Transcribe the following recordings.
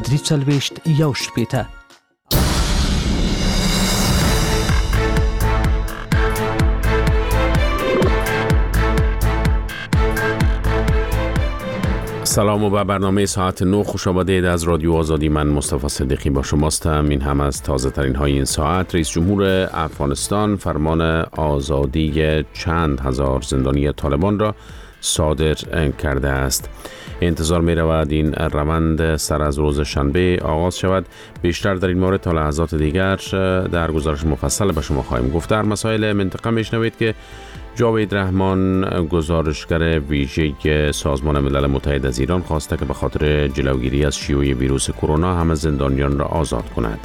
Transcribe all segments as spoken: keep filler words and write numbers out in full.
دریچلویشت یوشت بیته. سلام و به برنامه ساعت نو خوش آمدید. از رادیو آزادی من مصطفی صدیقی با شماستم. این هم از تازه ترین های این ساعت. رئیس جمهور افغانستان فرمان آزادی چند هزار زندانی طالبان را صادر کرده است. انتظار می رود این روند سر از روز شنبه آغاز شود. بیشتر در این مورد تا لحظات دیگر در گزارش مفصل به شما خواهیم گفت. در مسائل منطقه میشنوید که جاوید رحمان گزارشگر ویژه سازمان ملل متحد از ایران خواسته که به خاطر جلوگیری از شیوع ویروس کرونا همه زندانیان را آزاد کند.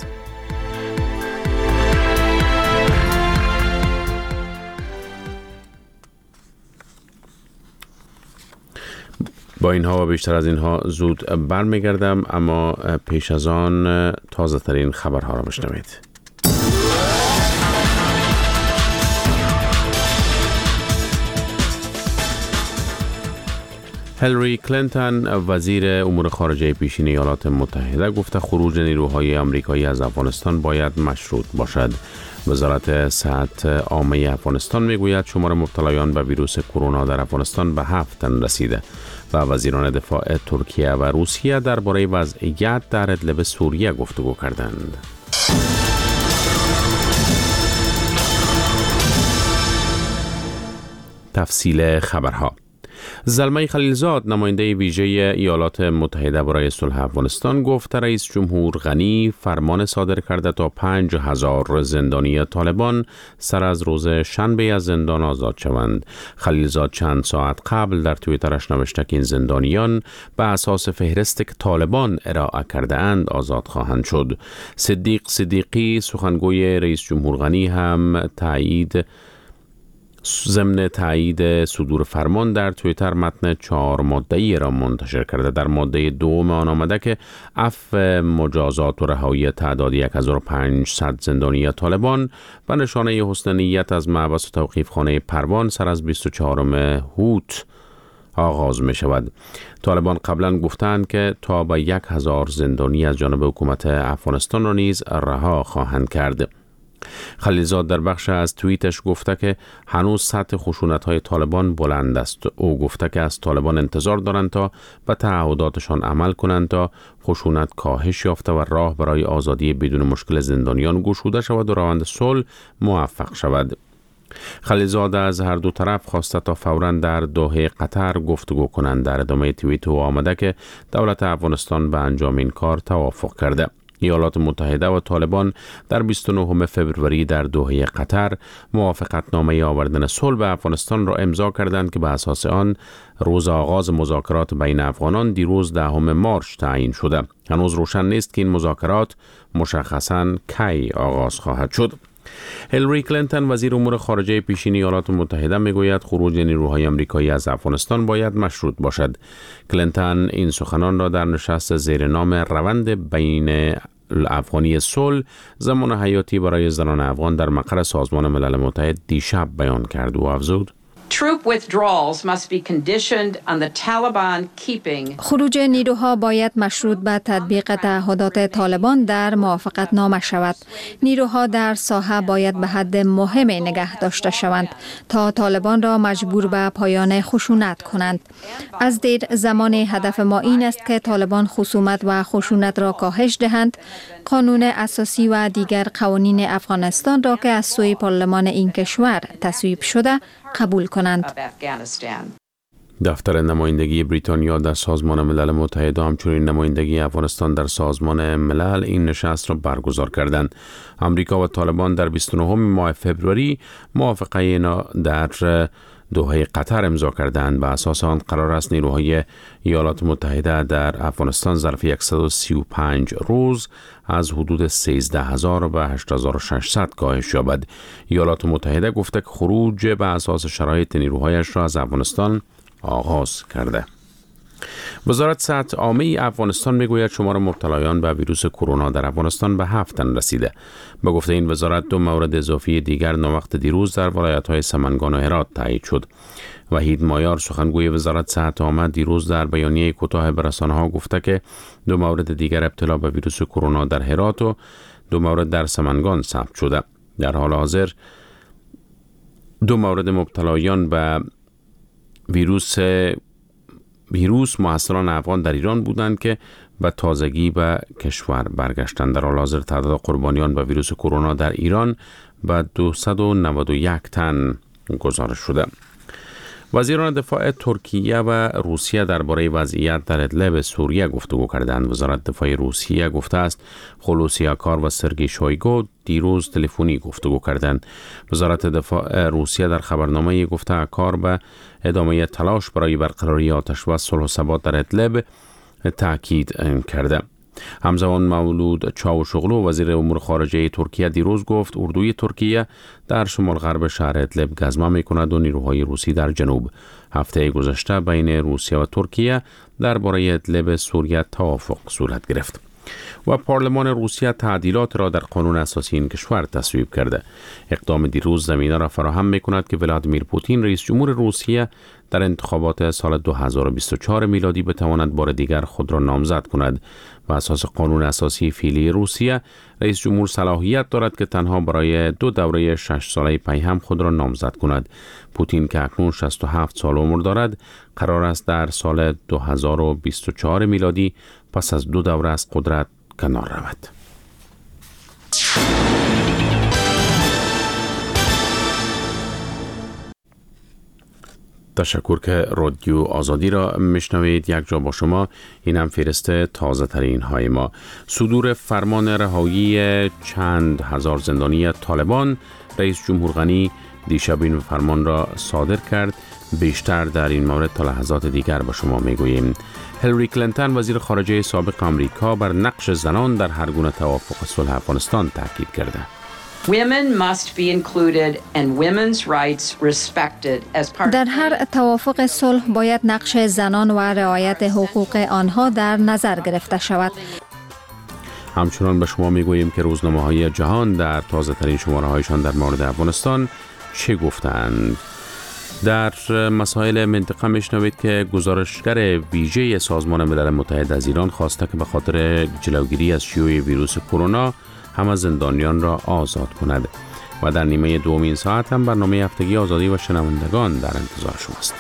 با اینها و بیشتر از اینها زود برمیگردم، اما پیش از آن تازه ترین خبرها را بشنوید. هیلاری کلینتون وزیر امور خارجه پیشین ایالات متحده گفته خروج نیروهای آمریکایی از افغانستان باید مشروط باشد. وزارت صحت عامه افغانستان میگوید شمار مبتلایان به ویروس کرونا در افغانستان به هفت تن رسیده و وزیران دفاع ترکیه و روسیه درباره وضعیت در ادلب سوریه گفتگو کردند. تفصیل خبرها. زلمه خلیلزاد نماینده ویژه ایالات متحده برای صلح افغانستان گفت رئیس جمهور غنی فرمان صادر کرده تا پنج هزار زندانی طالبان سر از روز شنبه از زندان آزاد شوند. خلیلزاد چند ساعت قبل در توییترش نوشته که این زندانیان به اساس فهرستی که طالبان ارائه کرده اند آزاد خواهند شد. صدیق صدیقی سخنگوی رئیس جمهور غنی هم تایید ضمن تایید صدور فرمان در توییتر متن چهار ماده‌ای را منتشر کرده. در ماده دوم آن آمده که عفو مجازات و رهایی تعداد هزار و پانصد زندانی طالبان و نشانه حسن نیت از محبس و توقیف خانه پروان سر از بیست و چهارم هوت آغاز می شود. طالبان قبلا گفتند که تا به یک هزار زندانی از جانب حکومت افغانستان را نیز رها خواهند کرد. خلیلزاد در بخش از توییتش گفته که هنوز سطح خشونت‌های طالبان بلند است. او گفته که از طالبان انتظار دارند تا به تعهداتشان عمل کنند تا خشونت کاهش یافته و راه برای آزادی بدون مشکل زندانیان گشوده شود و روند صلح موفق شود. خلیلزاد از هر دو طرف خواسته تا فوراً در دوحه قطر گفتگو کنند. در ادامه توییت او آمده که دولت افغانستان به انجام این کار توافق کرده. ایالات متحده و طالبان در بیست و نهم فوریه در دوحه قطر موافقتنامه آوردن صلح به افغانستان را امضا کردند که به اساس آن روز آغاز مذاکرات بین افغانان دیروز دهم مارس تعیین شده. هنوز روشن نیست که این مذاکرات مشخصاً کی آغاز خواهد شد. هیلاری کلینتون وزیر امور خارجه پیشین ایالات متحده میگوید خروج نیروهای آمریکایی از افغانستان باید مشروط باشد. کلینتون این سخنان را در نشست زیر نام روند بین افغانی صلح زمان حیاتی برای زنان افغان در مقر سازمان ملل متحد دیشب بیان کرد و افزود Troop withdrawals must be conditioned on the Taliban keeping خروج نیروها باید مشروط به تطبیق تعهدات طالبان در موافقتنامه شود. نیروها در ساحه باید به حد مهم نگه داشته شوند تا طالبان را مجبور به پایان خشونت کنند. از دیر زمان هدف ما این است که طالبان خصومت و خشونت را کاهش دهند. قانون اساسی و دیگر قوانین افغانستان را که از سوی پارلمان این کشور تصویب شده قبول کنند. دفتر نمایندگی بریتانیا در سازمان ملل متحد و همچنین نمایندگی افغانستان در سازمان ملل این نشست را برگزار کردند. آمریکا و طالبان در بیست و نهم ماه فوریه موافقه در دوحه قطر امضا کردند. به اساس آن قرار است نیروهای ایالات متحده در افغانستان ظرف صد و سی و پنج روز از حدود سیزده هزار به هشت هزار و ششصد کاهش یابد. ایالات متحده گفته که خروج به اساس شرایط نیروهایش را از افغانستان آغاز کرده. وزارت صحت عامه افغانستان میگوید شمار مبتلایان به ویروس کرونا در افغانستان به هفت تن رسیده. به گفته این وزارت دو مورد اضافی دیگر ناوقت دیروز در ولایت‌های سمنگان و هرات تایید شد. وحید مایار سخنگوی وزارت صحت عامه دیروز در بیانیه کوتاه به رسانه‌ها گفته که دو مورد دیگر ابتلا به ویروس کرونا در هرات و دو مورد در سمنگان ثبت شده. در حال حاضر دو مورد مبتلایان به ویروس ویروس محصلان افغان در ایران بودند که به تازگی به کشور برگشتند. در حال حاضر تعداد قربانیان به ویروس کرونا در ایران به دویست و نود و یک تن گزارش شده. وزیران دفاع ترکیه و روسیه درباره وضعیت در ادلب سوریه گفتگو کردند. وزارت دفاع روسیه گفته است خلوصی آکار و سرگئی شویگو دیروز تلفنی گفتگو کردند. وزارت دفاع روسیه در خبرنامه گفته آکار به ادامه تلاش برای برقراری آتش و صلح و ثبات در ادلب تاکید کرده. همزمان مولود چاوشوغلو وزیر امور خارجه ترکیه دیروز گفت اردوی ترکیه در شمال غرب شهر ادلب گزمه می کند و نیروهای روسی در جنوب. هفته گذشته بین روسیه و ترکیه درباره ادلب سوریه توافق صورت گرفت. و پارلمان روسیه تعدیلات را در قانون اساسی این کشور تصویب کرده. اقدام دیروز زمینه را فراهم می کند که ولادیمیر پوتین رئیس جمهور روسیه در انتخابات سال دو هزار و بیست و چهار میلادی بتواند بار دیگر خود را نامزد کند. و اساس قانون اساسی فعلی روسیه رئیس جمهور صلاحیت دارد که تنها برای دو دوره شش ساله پی هم خود را نامزد کند. پوتین که اکنون شصت و هفت سال عمر دارد قرار است در سال دو هزار و بیست و چهار میلادی پس از دو دوره از قدرت کنار رود. تشکر که رادیو آزادی را میشنوید. یک جا با شما. این هم فهرست تازه ترین های ما. صدور فرمان رهایی چند هزار زندانی طالبان. رئیس جمهور غنی دیشب این فرمان را صادر کرد. بیشتر در این مورد تا لحظات دیگر با شما میگوییم. هیلاری کلینتون وزیر خارجه سابق آمریکا بر نقش زنان در هر گونه توافق صلح افغانستان تاکید کرده. Women must be included and women's rights respected as part در هر توافق صلح باید نقش زنان و رعایت حقوق آنها در نظر گرفته شود. همچنان به شما میگوییم که روزنامه‌های جهان در تازه ترین شماره هایشان در مورد افغانستان چه گفتند. در مسائل منطقه میشنوید که گزارشگر ویژه سازمان ملل متحد از ایران خواسته که به خاطر جلوگیری از شیوع ویروس کرونا همه زندانیان را آزاد کند. و در نیمه دومین ساعت هم برنامه هفتگی آزادی و شنوندگان در انتظار شماست.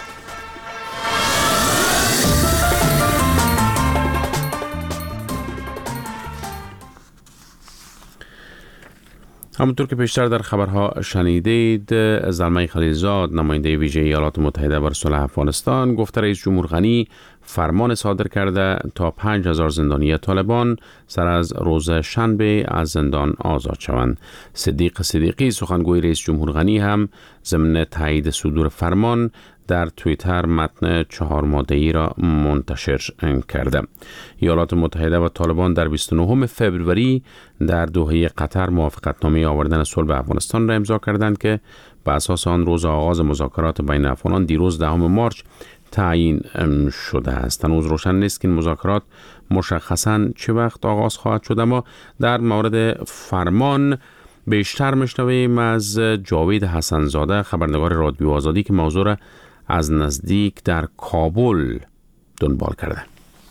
همونطور که پیشتر در خبرها شنیدید، زلمه خلیلزاد نماینده ویژه ایالات متحده بر صلح افغانستان گفته رئیس جمهور غنی فرمان صادر کرده تا پنج هزار زندانی طالبان سر از روز شنبه از زندان آزاد شوند. صدیق صدیقی سخنگوی رئیس جمهور غنی هم ضمن تایید صدور فرمان در توییتر متن چهار ماده‌ای را منتشر کرده. ایالات متحده و طالبان در بیست و نهم فوریه در دوحه قطر موافقتنامه آوردن صلح به افغانستان را امضا کردند که بر اساس آن روز آغاز مذاکرات بین افغانان دیروز دهم مارس تعیین شده است. هنوز روشن نیست که این مذاکرات مشخصاً چه وقت آغاز خواهد شد، اما در مورد فرمان بیشتر میشنویم از جاوید حسنزاده خبرنگار رادیو آزادی که موضوع را از نزدیک در کابل دنبال کرده.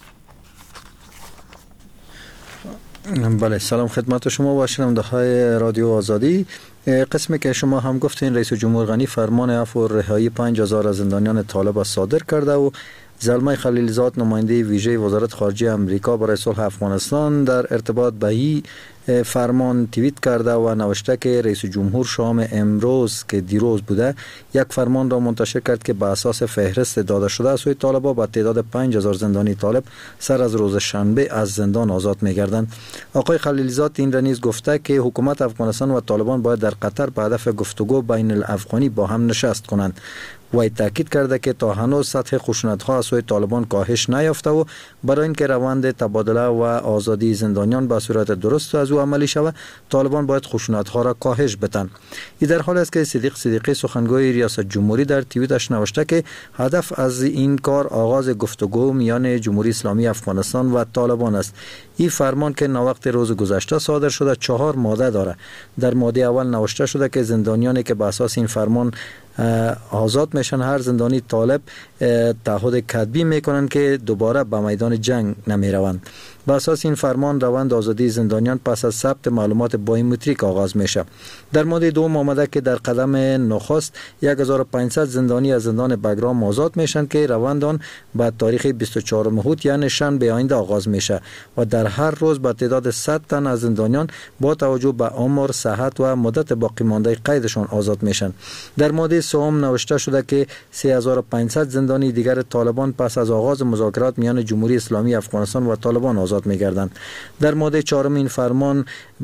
بله، سلام خدمت شما و شنونده‌های رادیو آزادی. قسمی که شما هم گفتین رئیس جمهور غنی فرمان عفو و رهایی پنج هزار زندانیان طالب صادر کرده و زلمه خلیلزاد نماینده ویژه وزارت خارجه امریکا برای صلح افغانستان در ارتباط به این فرمان توییت کرده و نوشته که رئیس جمهور شام امروز که دیروز بوده یک فرمان را منتشر کرد که به اساس فهرست داده شده سوی طالبان با تعداد پنج هزار زندانی طالب سر از روز شنبه از زندان آزاد می‌گردند. آقای خلیلزاد این را نیز گفته که حکومت افغانستان و طالبان باید در قطر به هدف گفتگو بین الافغانی با هم نشست کنند. وی تاکید کرده که تا هنوز سطح خشونت‌ها از سوی طالبان کاهش نیافته و برای اینکه روند تبادله و آزادی زندانیان به صورت درست از او عملی شود، طالبان باید خشونت‌ها را کاهش بدن. این در حالی است که صدیق صدیقی سخنگوی ریاست جمهوری در توییتش نوشته که هدف از این کار آغاز گفتگو میان جمهوری اسلامی افغانستان و طالبان است. این فرمان که ناوقت روز گذشته صادر شده چهار ماده داره. در ماده اول نوشته شده که زندانیانی که به اساس این فرمان آزاد میشن، هر زندانی طالب تعهد کتبی میکنن که دوباره به میدان جنگ نمیروند. به اساس این فرمان روند آزادی زندانیان پس از ثبت معلومات بایومتریک آغاز میشه. در ماده دوم آمده که در قدم نخست یک هزار و پانصد زندانی از زندان بگرام آزاد میشن که روند آن به تاریخ بیست و چهارم اوت یعنی شنبه آینده آغاز میشه و در هر روز به تعداد صد تن از زندانیان با توجه به عمر، صحت و مدت باقی مانده قیدشان آزاد میشن. در ماده سوم نوشته شده که سه هزار و پانصد زندانی دیگر طالبان پس از آغاز مذاکرات میان جمهوری اسلامی افغانستان و طالبان آزاد میگردند. در ماده چهارم این فرمان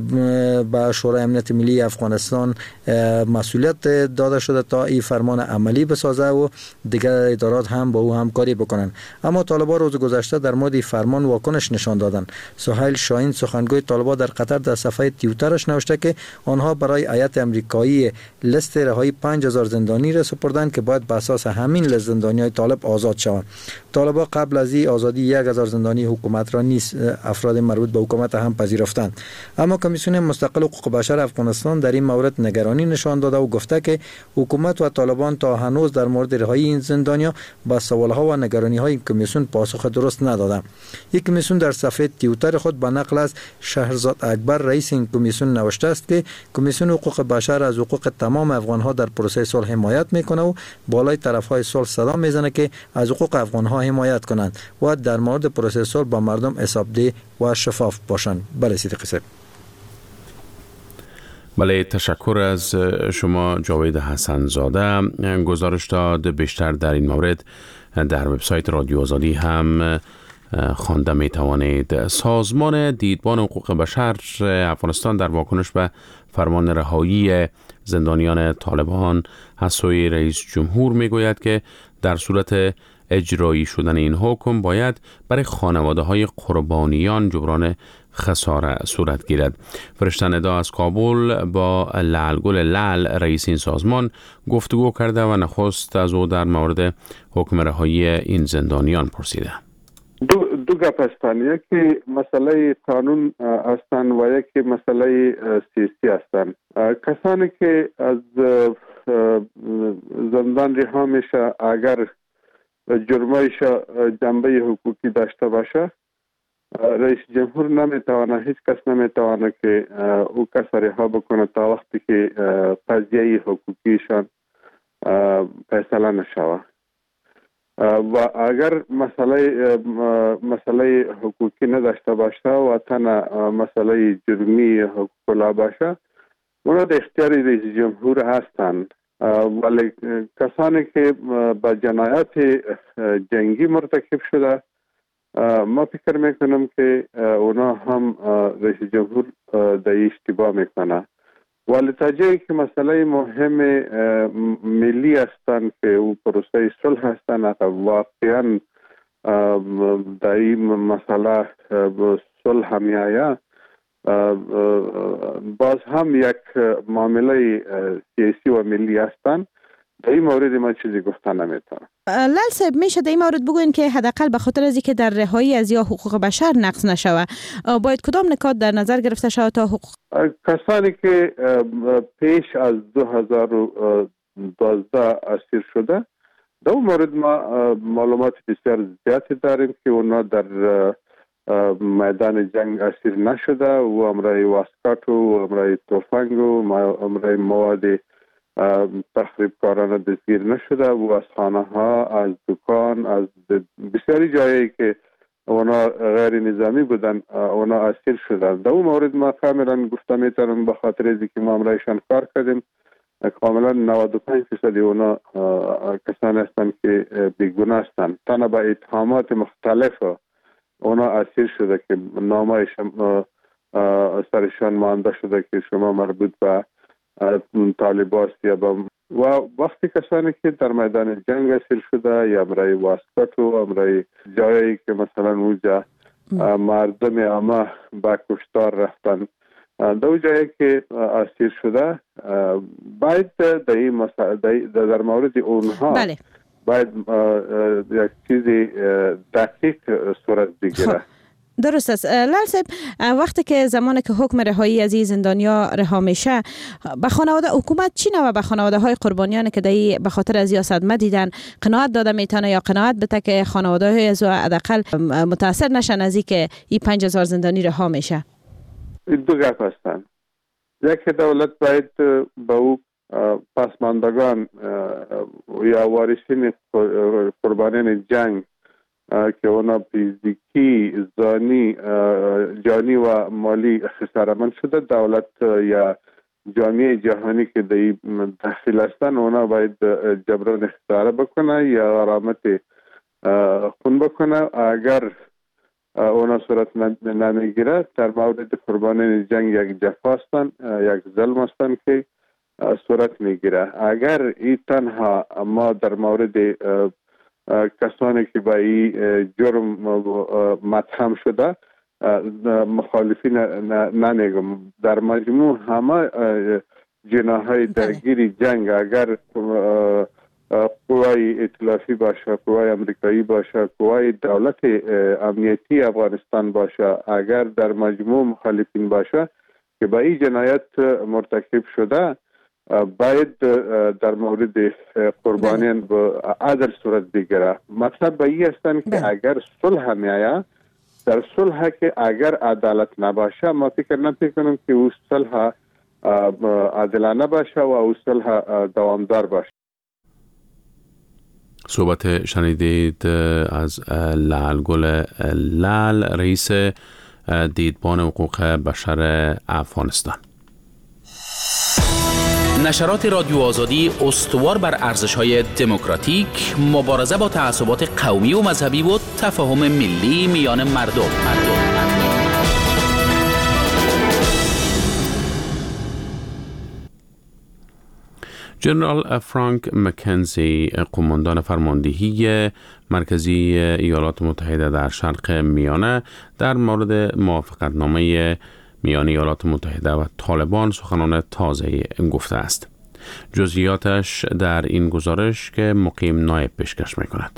به شورای امنیت ملی افغانستان مسئولیت داده شده تا این فرمان عملی بسازه و دیگر ادارات هم با او همکاری بکنند. اما طالبان روز گذشته در مورد فرمان واکنش نشان دادند. سهیل شاهین سخنگوی طالبان در قطر در صفحه توییترش نوشته که آنها برای هیئت امریکایی لیست رهایی پنج هزار زندانی را سپردند که باید بر اساس همین لیست زندانیای طالب آزاد شوند. طالبان قبل از این آزادی یک هزار زندانی حکومت را نیز افراد مربوط به حکومت هم پذیرفتند. اما کمیسیون مستقل حقوق بشر افغانستان در این مورد نگرانی نشان داده و گفته که حکومت و طالبان تا هنوز در مورد رهایی این زندانیان با سوالها و نگرانی‌های این کمیسیون پاسخ درست ندادند. این کمیسیون در صفحه توییتر خود به نقل از شهرزاد اکبر رئیس این کمیسیون نوشته است که کمیسیون حقوق بشر از حقوق تمام افغان‌ها در پروسه صلح حمایت میکنه و بالای طرف‌های صلح صدا میزنه که از حقوق افغان‌ها حمایت کنند و در مورد پروسه صلح با مردم حسابدهی و شفاف باشند. بله صدیق صاحب. بله، تشکر از شما جاوید حسن زاده. گزارش داد بیشتر در این مورد در وبسایت رادیو آزادی هم خوانده می توانید. سازمان دیدبان حقوق بشر افغانستان در واکنش به فرمان رهایی زندانیان طالبان از سوی رئیس جمهور می گوید که در صورت اجرایی شدن این حکم باید برای خانواده های قربانیان جبران خساره صورت گیرد. فرشته ندا از کابل با لعلگل لعل رئیس این سازمان گفتگو کرده و نخست از او در مورد حکم رهایی این زندانیان پرسیده. دو دو گپ هستند، یکی مسئله قانون هستند و یکی مسئله سیاسی هستند. کسانی که از زندان رها میشه اگر جرمایش جنبه حقوقی داشته باشه، رئیس جمهور نمیتونه، هیچ کس نمیتونه که او کس رها بکنه تا وقتی که قضیه حقوقیشان فیصله نشوه. و اگر مسئله مسئله حقوقی نداشته باشه و تنها مسئله جرمی حقوق باشه، اونا در اختیار رئیس جمهور هستند. ولی کسانی که با جنایات جنگی مرتکب شده، ما فکر میکنم که اونا هم رئیس جمهور در اشتباه میکنه. ولی تا جایی که مسئله مهم ملی هستند که او پروسه صلح هستند، واقعا در این مسئله صلح می آید، باز هم یک معامله سیاسی و ملی هستند. در این مورد من چیزی گفتن نمیتونم. لال صاحب، میشه در این مورد بگوین که حداقل به خاطر از اینکه در رهایی از یا حقوق بشر نقض نشوه، باید کدام نکات در نظر گرفته شود تا حقوق؟ کسانی که پیش از دو هزار و دوازده اسیر شده، در اون مورد ما معلومات بسیار زیادی داریم که اونا در میدان جنگ اسیر نشده و امرای واسکات و امرای توفنگ و امرای مواد تخریب کارانه دستگیر نشده و از خانه ها، از دکان، از بسیاری جایی که اونا غیر نظامی بودن اونا اسیر شدن. در اون مورد ما کاملا گفته میتونم به خاطر از که ما امرایشان کار کردیم، کاملا نود و پنج درصد اونا کسانی هستند که بیگناه هستند. تنها با اتهامات مختلف اونا اسیر شده که نامه سرشان مانده شده که شما مربوط به طالباست یا با و وقتی کسانی که در میدان جنگ اسیر شده یا برای واسکت و برای جایی که مثلا اونجا مردم عامه با کشتار رفتن، دو جایی که اسیر شده باید در این مسائل در مورد اونها بله. باید یک چیزی دقیق صورت بگیره. درست است. لال صاحب، وقتی که زمانی که حکم رهایی از این زندانیا رها میشه، به خانواده حکومت چی نوع به خانواده های قربانیان که دایی به خاطر از یا صدمه دیدن قناعت داده میتونه یا قناعت بده که خانواده های از حداقل متاثر نشن از این که این پنج هزار زندانی رها میشه؟ دو گپ هستند. یک دولت باید به او پسماندگان یا وارثین قربانیان جنگ که اونا فیزیکی، زانی، جانی و مالی خسارمند شده، دولت یا جامعه جهانی که در داخل هستن اونا باید جبران خساره بکنه یا غرامت خون بکنه. اگر اونا صورت نمیگیره، در مورد قربانیان جنگ یک جفا هستن، یک ظلم هستن که صورت میگیره. اگر این تنها ما در مورد کسانی که با این جرم متهم شده مخالفین نمیگم، در مجموع همه جناهای درگیری جنگ، اگر قوای ائتلافی باشه، قوای امریکایی باشه، قوای دولت امنیتی افغانستان باشه، اگر در مجموع مخالفین باشه که با این جنایت مرتکب شده، باید در مورد قربانیان به عدل صورت بگیره. مطلب به این هستن که اگر صلح میایه، در صلح که اگر عدالت نباشه، ما فکر نمیکنم که او صلح عادلانه باشه و او صلح دوامدار باشه. صحبت شنیدید از لال گل لال، رئیس دیدبان حقوق بشر افغانستان. نشرات رادیو آزادی استوار بر ارزش‌های دموکراتیک، مبارزه با تعصبات قومی و مذهبی و تفاهم ملی میان مردم. مردم. جنرال فرانک مکنزی، قماندان فرماندهی مرکزی ایالات متحده در شرق میانه، در مورد موافقتنامه میان ایالات متحده و طالبان سخنان تازه گفته است. جزئیاتش در این گزارش که مقیم نایب پیشکش می‌کند.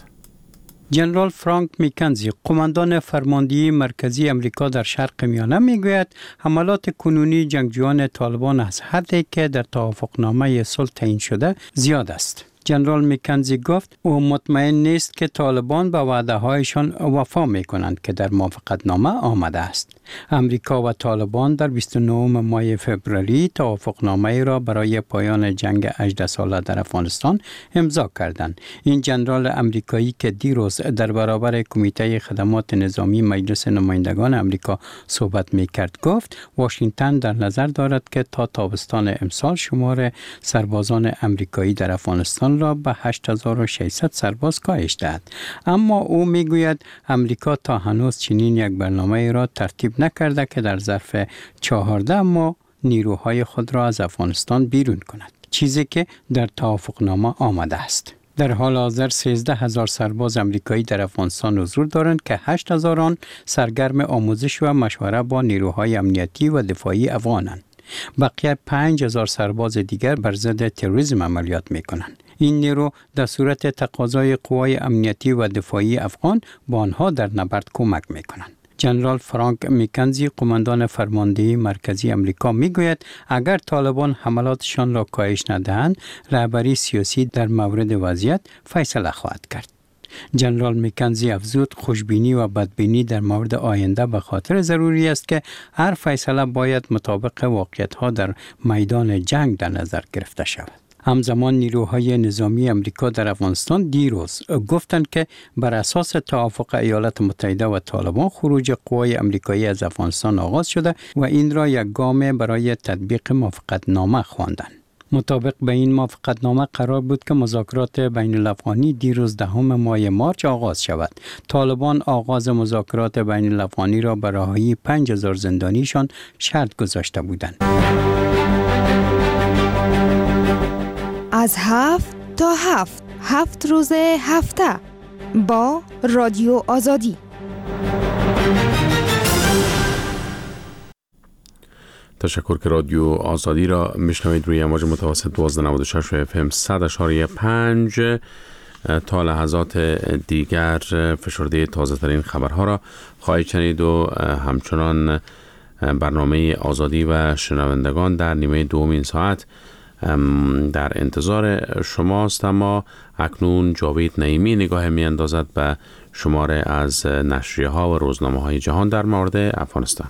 جنرال فرانک مکنزی، قماندان فرماندهی مرکزی امریکا در شرق میانه، میگوید حملات کنونی جنگجویان طالبان از حدی که در توافقنامه صلح تعیین شده زیاد است. جنرال مکنزی گفت او مطمئن نیست که طالبان به وعده هایشان وفا می کنند که در موافقتنامه آمده است. امریکا و طالبان در بیست و نه ماه فوریه توافقنامه را برای پایان جنگ هجده ساله در افغانستان امضا کردند. این جنرال امریکایی که دیروز در برابر کمیته خدمات نظامی مجلس نمایندگان امریکا صحبت می کرد گفت واشنگتن در نظر دارد که تا تابستان امسال شمار سربازان امریکایی در افغانستان را به هشت هزار و ششصد سرباز کاهش دهد. اما او میگوید امریکا تا هنوز چنین یک برنامه را ترتیب نکرده که در ظرف چهارده ماه نیروهای خود را از افغانستان بیرون کند، چیزی که در توافقنامه آمده است. در حال حاضر سیزده هزار سرباز امریکایی در افغانستان حضور دارند که هشت هزار آن سرگرم آموزش و مشوره با نیروهای امنیتی و دفاعی افغانند. بقیه پنج هزار سرباز دیگر بر ضد تروریسم عملیات می‌کنند. این نیرو در صورت تقاضای قوای امنیتی و دفاعی افغان با آنها در نبرد کمک می‌کنند. جنرال فرانک مکنزی، قماندان فرماندهی مرکزی امریکا، میگوید اگر طالبان حملاتشان را کاهش ندهند، رهبری سیاسی در مورد وضعیت فیصله خواهد کرد. جنرال مکنزی افزود خوشبینی و بدبینی در مورد آینده به خاطر ضروری است که هر فیصله باید مطابق واقعیت‌ها در میدان جنگ در نظر گرفته شود. همزمان نیروهای نظامی امریکا در افغانستان دیروز گفتند که بر اساس توافق ایالات متحده و طالبان خروج قوای امریکایی از افغانستان آغاز شده و این را یک گام برای تطبیق موافقتنامه خواندند. مطابق به این موافقتنامه قرار بود که مذاکرات بین الافغانی دیروز دهم ماه مارچ آغاز شود. طالبان آغاز مذاکرات بین الافغانی را به رهایی پنج هزار زندانیشان شرط گذاشته بودند. از هفت تا هفت هفت روز هفته با رادیو آزادی. تشکر که رادیو آزادی را میشنوید روی امواج متوسط دوازده ممیز نود و شش و اف ام صد اشاری پنج. تا لحظات دیگر فشرده تازه ترین خبرها را خواهید شنید و همچنان برنامه آزادی و شنوندگان در نیمه دوم این ساعت در انتظار شماست. اما اکنون جاوید نعیمی نگاه می اندازد به شماره از نشریه ها و روزنامه های جهان در مورد افغانستان.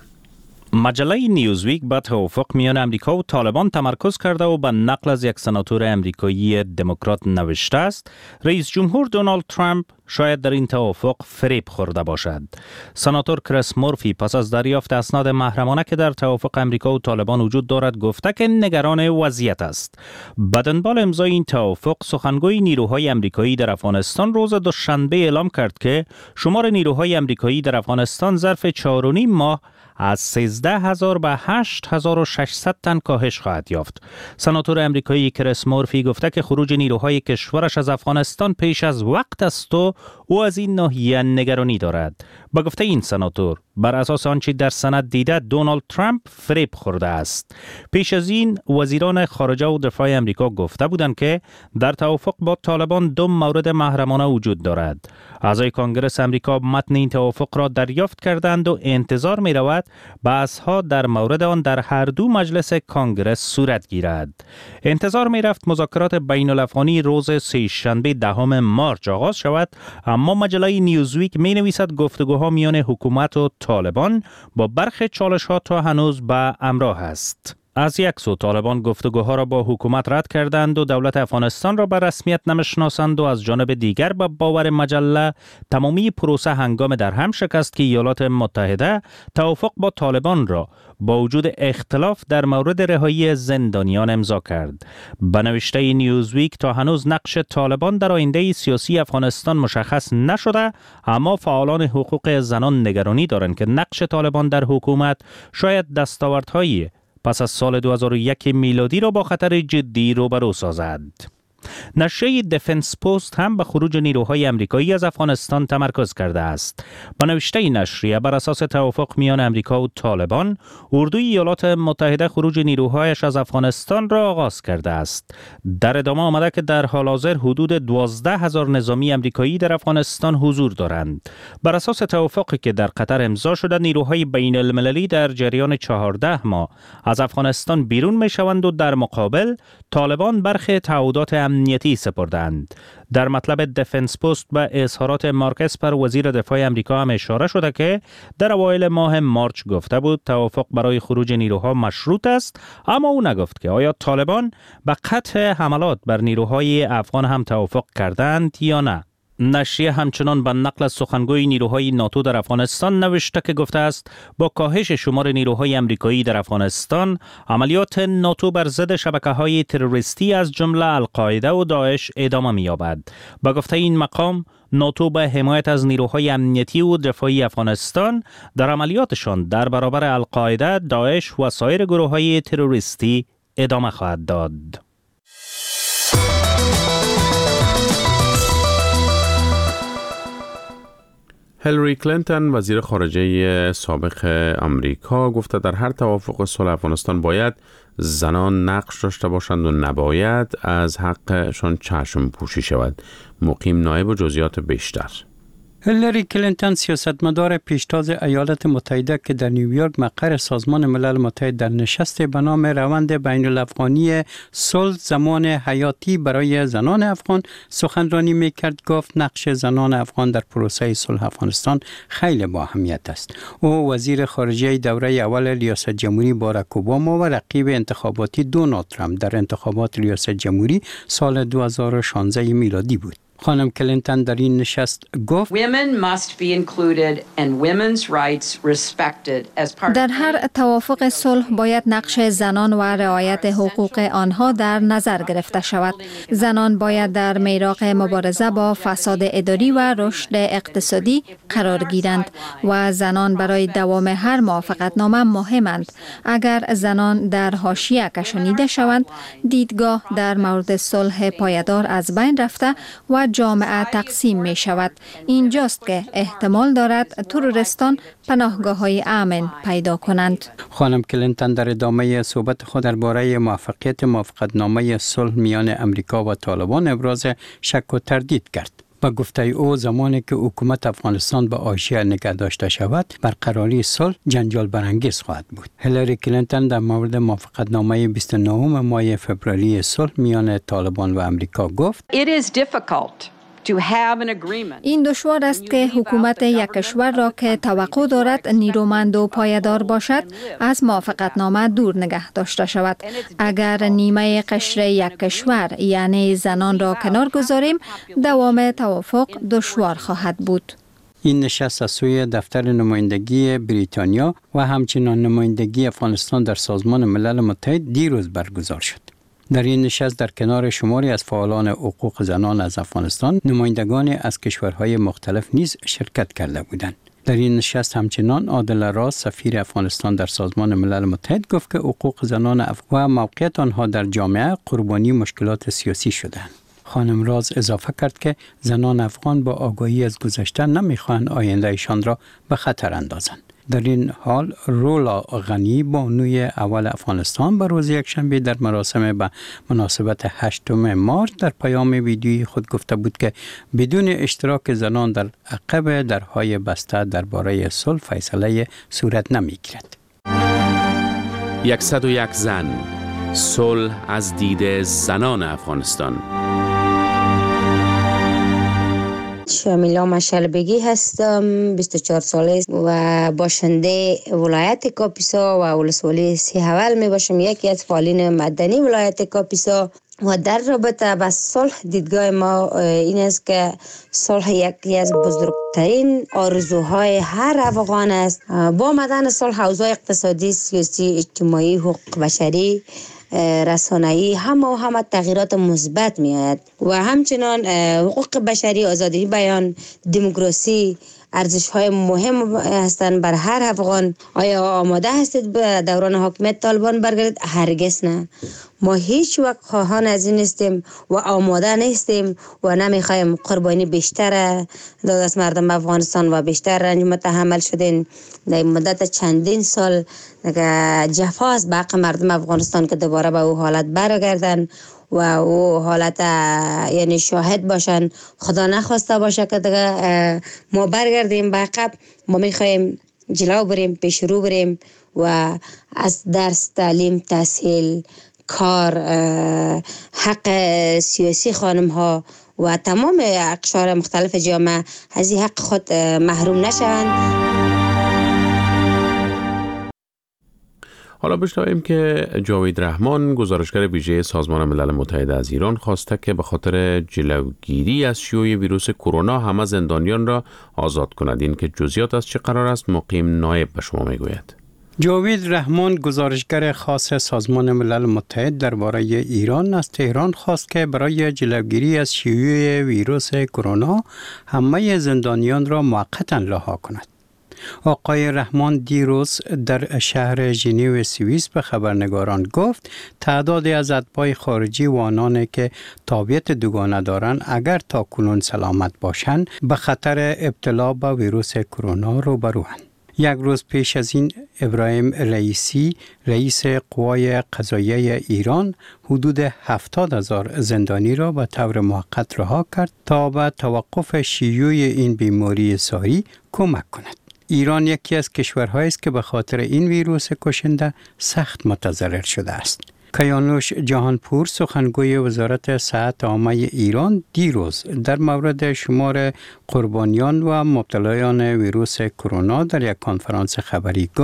مجله نیوزویک به توافق میان امریکا و طالبان تمرکز کرده و به نقل از یک سناتور امریکایی دموکرات نوشته است رئیس جمهور دونالد ترامپ شاید در این توافق فریب خورده باشد. سناتور کریس مورفی پس از دریافت اسناد محرمانه که در توافق امریکا و طالبان وجود دارد گفته که نگران وضعیت است. به دنبال امضای این توافق سخنگوی نیروهای امریکایی در افغانستان روز دوشنبه اعلام کرد که شمار نیروهای امریکایی در افغانستان ظرف چهار و نیم ماه از سیزده هزار به هشت هزار و ششصد تن کاهش خواهد یافت. سناتور امریکایی کریس مورفی گفته که خروج نیروهای کشورش از افغانستان پیش از وقت است و او از این ناحیه نگرانی دارد. با گفته این سناتور بر اساس آنچه در سند دیده دونالد ترامپ فریب خورده است. پیش از این وزیران خارجه و دفاع امریکا گفته بودند که در توافق با طالبان دو مورد محرمانه وجود دارد. اعضای کانگرس امریکا متن این توافق را دریافت کردند و انتظار می رود بحث‌ها در مورد آن در هر دو مجلس کانگرس صورت گیرد. انتظار می رفت مذاکرات بین الافغانی روز سه‌شنبه دهم مارس آغاز شود، اما مجله نیوزویک می نویسد گفتگوها میان حکومت و طالبان با برخی چالش‌ها تا هنوز به همراه است. از یک سو طالبان گفتگوها را با حکومت رد کردند و دولت افغانستان را به رسمیت نمی‌شناسند و از جانب دیگر به باور مجله تمامی پروسه هنگام در هم شکست که ایالات متحده توافق با طالبان را با وجود اختلاف در مورد رهایی زندانیان امضا کرد. به نوشته نیوزویک تا هنوز نقش طالبان در آینده سیاسی افغانستان مشخص نشده، اما فعالان حقوق زنان نگرانی دارند که نقش طالبان در حکومت شاید دستاوردهای پس از سال دو هزار و یک میلادی را با خطر جدی روبرو سازد. نشریه دفنس پست هم به خروج نیروهای امریکایی از افغانستان تمرکز کرده است. با نوشته این نشریه بر اساس توافق میان امریکا و طالبان، اردوی ایالات متحده خروج نیروهایش از افغانستان را آغاز کرده است. در ادامه آمده که در حال حاضر حدود دوازده هزار نظامی امریکایی در افغانستان حضور دارند. بر اساس توافقی که در قطر امضا شده، نیروهای بین المللی در جریان چهارده ماه از افغانستان بیرون می شوند و در مقابل طالبان برخی تعهدات امنیتی سپردند. در مطلب دفنس پست به اظهارات مارک اسپر وزیر دفاع امریکا هم اشاره شده که در اوایل ماه مارچ گفته بود توافق برای خروج نیروها مشروط است، اما او نگفت که آیا طالبان به قطع حملات بر نیروهای افغان هم توافق کردند یا نه. نشریه همچنان به نقل از سخنگوی نیروهای ناتو در افغانستان نوشته که گفته است با کاهش شمار نیروهای امریکایی در افغانستان، عملیات ناتو بر ضد شبکه‌های تروریستی از جمله القاعده و داعش ادامه می‌یابد. با گفته این مقام، ناتو به حمایت از نیروهای امنیتی و دفاعی افغانستان در عملیاتشان در برابر القاعده، داعش و سایر گروه‌های تروریستی ادامه خواهد داد. هیلاری کلینتون وزیر خارجه سابق آمریکا گفته در هر توافق صلح افغانستان باید زنان نقش داشته باشند و نباید از حقشان چشم پوشی شود. مقیم نایب و جزئیات بیشتر. هیلاری کلینتون سیاستمدار پیشتاز ایالات متحده که در نیویورک مقر سازمان ملل متحد در نشست به نام روند بین الافغانی صلح زمان حیاتی برای زنان افغان سخنرانی میکرد، گفت نقش زنان افغان در پروسه صلح افغانستان خیلی با اهمیت است. او وزیر خارجه دوره اول ریاست جمهوری باراک اوباما و رقیب انتخاباتی دونالد ترامپ در انتخابات ریاست جمهوری سال دو هزار و شانزده میلادی بود. خانم کلینتون در این نشست گفت Women must be included and women's rights respected as part در هر توافق صلح باید نقش زنان و رعایت حقوق آنها در نظر گرفته شود. زنان باید در میراق مبارزه با فساد اداری و رشد اقتصادی قرار گیرند و زنان برای دوام هر موافقتنامه مهمند. اگر زنان در حاشیه کشانیده شوند، دیدگاه در مورد صلح پایدار از بین رفته و جامعه تقسیم می شود. اینجاست که احتمال دارد تروریستان پناهگاه‌های امن پیدا کنند. خانم کلینتون در ادامه صحبت خود درباره موفقیت موافقتنامه صلح میان امریکا و طالبان ابراز شک و تردید کرد. با گفته او زمانی که حکومت افغانستان به حاشیه نگه داشته شود، برقراری صلح جنجال برانگیز خواهد بود. هیلاری کلینتون در مورد موافقتنامه بیست و نه ماه فوریه صلح میان طالبان و امریکا گفت: It is difficult to have an agreement. این دشوار است که حکومت یک کشور را که توقع دارد نیرومند و پایدار باشد از موافقتنامه دور نگه داشته شود. اگر نیمه قشر یک کشور یعنی زنان را کنار گذاریم، دوام توافق دشوار خواهد بود. این نشست از سوی دفتر نمایندگی بریتانیا و همچنین نمایندگی افغانستان در سازمان ملل متحد دیروز برگزار شد. در این نشست در کنار شماری از فعالان حقوق زنان از افغانستان، نمایندگان از کشورهای مختلف نیز شرکت کرده بودند. در این نشست همچنان عادل راز سفیر افغانستان در سازمان ملل متحد گفت که حقوق زنان افغان و موقعیت آنها در جامعه قربانی مشکلات سیاسی شدند. خانم راز اضافه کرد که زنان افغان با آگاهی از گذشته نمیخواهند آینده ایشان را به خطر اندازند. در این حال رولا غنی بانوی اول افغانستان به روز یکشنبه در مراسم به مناسبت هشتم مارچ در پیام ویدیویی خود گفته بود که بدون اشتراک زنان در عقب درهای بسته درباره صلح فیصله صورت نمیگیرد. صد و یک زن، صلح از دید زنان افغانستان. شامیلا مشلبگی هستم، بیست و چهار ساله و باشنده ولایت کاپیسا و ولسوالی سی حول می باشم، یکی از فعالین مدنی ولایت کاپیسا. و در رابطه با صلح دیدگاه ما این است که صلح یکی از بزرگترین آرزوهای هر افغان است. با آمدن صلح حوزه‌های اقتصادی، سیاسی، اجتماعی، حقوق بشری، رسانه‌ای همه و همه تغییرات مثبت می آید و همچنان حقوق بشری، آزادی بیان، دموکراسی ارزش‌های مهم هستند بر هر افغان. آیا آماده هستید به دوران حاکمیت طالبان برگردید؟ هرگز نه. ما هیچ وقت خواهان از این نیستیم و آماده نیستیم و نمیخوایم قربانی بیشتر داد از مردم افغانستان و بیشتر رنج متحمل شدین در مدت چندین سال جفاست به حق مردم افغانستان که دوباره به او حالت برگردن و او حالت یعنی شاهد باشن. خدا نخواسته باشه که دیگه ما برگردیم به عقب. ما میخوایم جلو بریم، پیش رو بریم و از درس، تعلیم، تحصیل، کار، حق سیاسی خانم ها و تمام اقشار مختلف جامعه از این حق خود محروم نشوند. حالا بشنویم که جاوید رحمان، گزارشگر ویژه سازمان ملل متحد از ایران، خواسته که به خاطر جلوگیری از شیوع ویروس کرونا همه زندانیان را آزاد کند. این که جزئیات از چه قرار است مقیم نایب به شما میگوید. جاوید رحمان، گزارشگر خاص سازمان ملل متحد درباره ایران، از تهران خواست که برای جلوگیری از شیوع ویروس کرونا همه زندانیان را موقتا رها کند. آقای رحمان دیروز در شهر ژنو سوئیس به خبرنگاران گفت تعدادی از اتباع خارجی و آنانی که تابعیت دوگانه دارند اگر تاکنون سلامت باشند به خطر ابتلا به ویروس کرونا روبروند. یک روز پیش از این ابراهیم رئیسی، رئیس قوای قضاییه ایران، حدود هفتاد هزار زندانی را به طور موقت رها کرد تا به توقف شیوع این بیماری ساری کمک کند. ایران یکی از کشورهایی است که به خاطر این ویروس کشنده سخت متضرر شده است. کیانوش جهانپور، سخنگوی وزارت صحت عامه ایران، دیروز در مورد شمار قربانیان و مبتلایان ویروس کرونا در یک کنفرانس خبری گفت: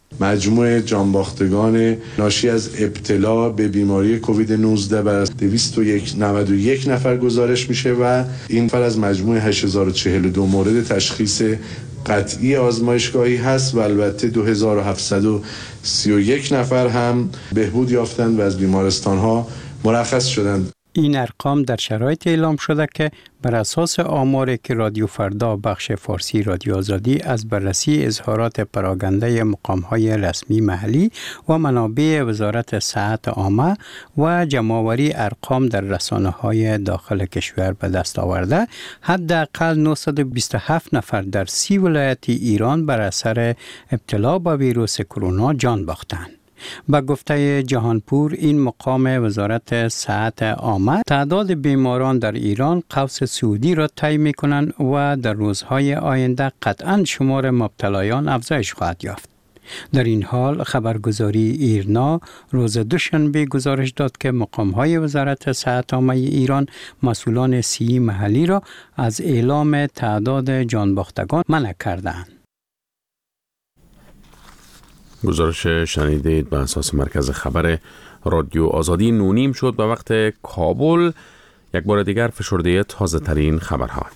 مجموع جانباختگان ناشی از ابتلا به بیماری کووید نوزده بر دویست و نود و یک نفر گزارش میشه و این نفر از مجموع هشت هزار و چهل و دو مورد تشخیص قطعی آزمایشگاهی هست و البته دو هزار و هفتصد و سی و یک نفر هم بهبود یافتند و از بیمارستان‌ها مرخص شدند. این ارقام در شرایط اعلام شده که بر اساس آماری که رادیو فردا بخش فارسی رادیو آزادی از بررسی اظهارات پراگنده مقام‌های رسمی محلی و منابع وزارت صحت عامه و جمع‌آوری ارقام در رسانه‌های داخل کشور به دست آورده، حداقل نهصد و بیست و هفت نفر در سی ولایت ایران بر اثر ابتلا به ویروس کرونا جان باختند. با گفته جهانپور، این مقام وزارت صحت عامه تعداد بیماران در ایران قوس صعودی را طی می‌کنند و در روزهای آینده قطعاً شمار مبتلایان افزایش خواهد یافت. در این حال خبرگزاری ایرنا روز دوشنبه گزارش داد که مقام‌های وزارت صحت عامه ایران مسئولان صحی محلی را از اعلام تعداد جانباختگان منع کردند. گزارش شنیدید به اساس مرکز خبر رادیو آزادی نونیم شد به وقت کابل. یک بار دیگر فشرده تازه ترین خبرها.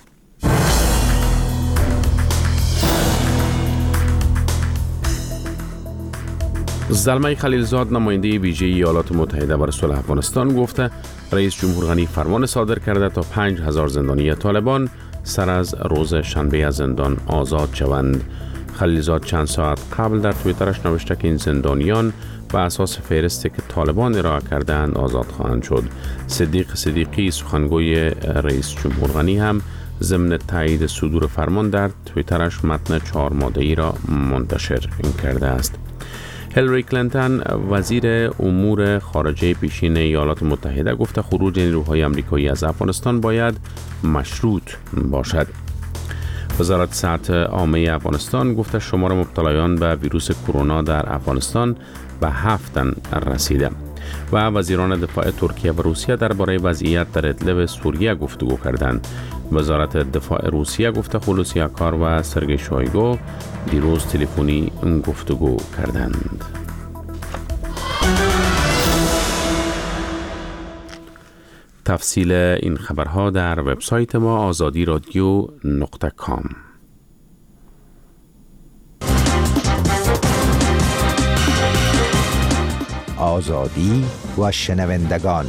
زلمه خلیلزاد نماینده ویژه ایالات متحده برای صلح افغانستان گفته رئیس جمهور غنی فرمان صادر کرده تا پنج هزار زندانی طالبان سر از روز شنبه از زندان آزاد شوند. خلیلزاد چند ساعت قبل در توییترش نوشته که این زندانیان به اساس فهرستی که طالبان ارائه کردند آزاد خواهند شد. صدیق صدیقی سخنگوی رئیس جمهور غنی هم ضمن تایید صدور فرمان در توییترش متن چهار ماده‌ای را منتشر کرده است. هیلاری کلینتون وزیر امور خارجه پیشین ایالات متحده گفته خروج نیروهای آمریکایی از افغانستان باید مشروط باشد. وزارت صحت عامه افغانستان گفته شمار مبتلایان به ویروس کرونا در افغانستان به هفت تن رسیده و وزیران دفاع ترکیه و روسیه درباره وضعیت در ادلب سوریه گفتگو کردند. وزارت دفاع روسیه گفته خلوصی اکار و سرگئی شویگو دیروز تلفنی گفتگو کردند. تفصیل این خبرها در وبسایت ما آزادی رادیو نقطه کام. آزادی و شنوندگان.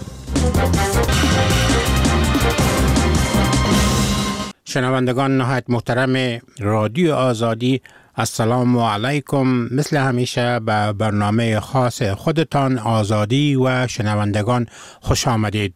شنوندگان نهایت محترم رادیو آزادی، السلام علیکم. مثل همیشه به برنامه خاص خودتان آزادی و شنوندگان خوش آمدید.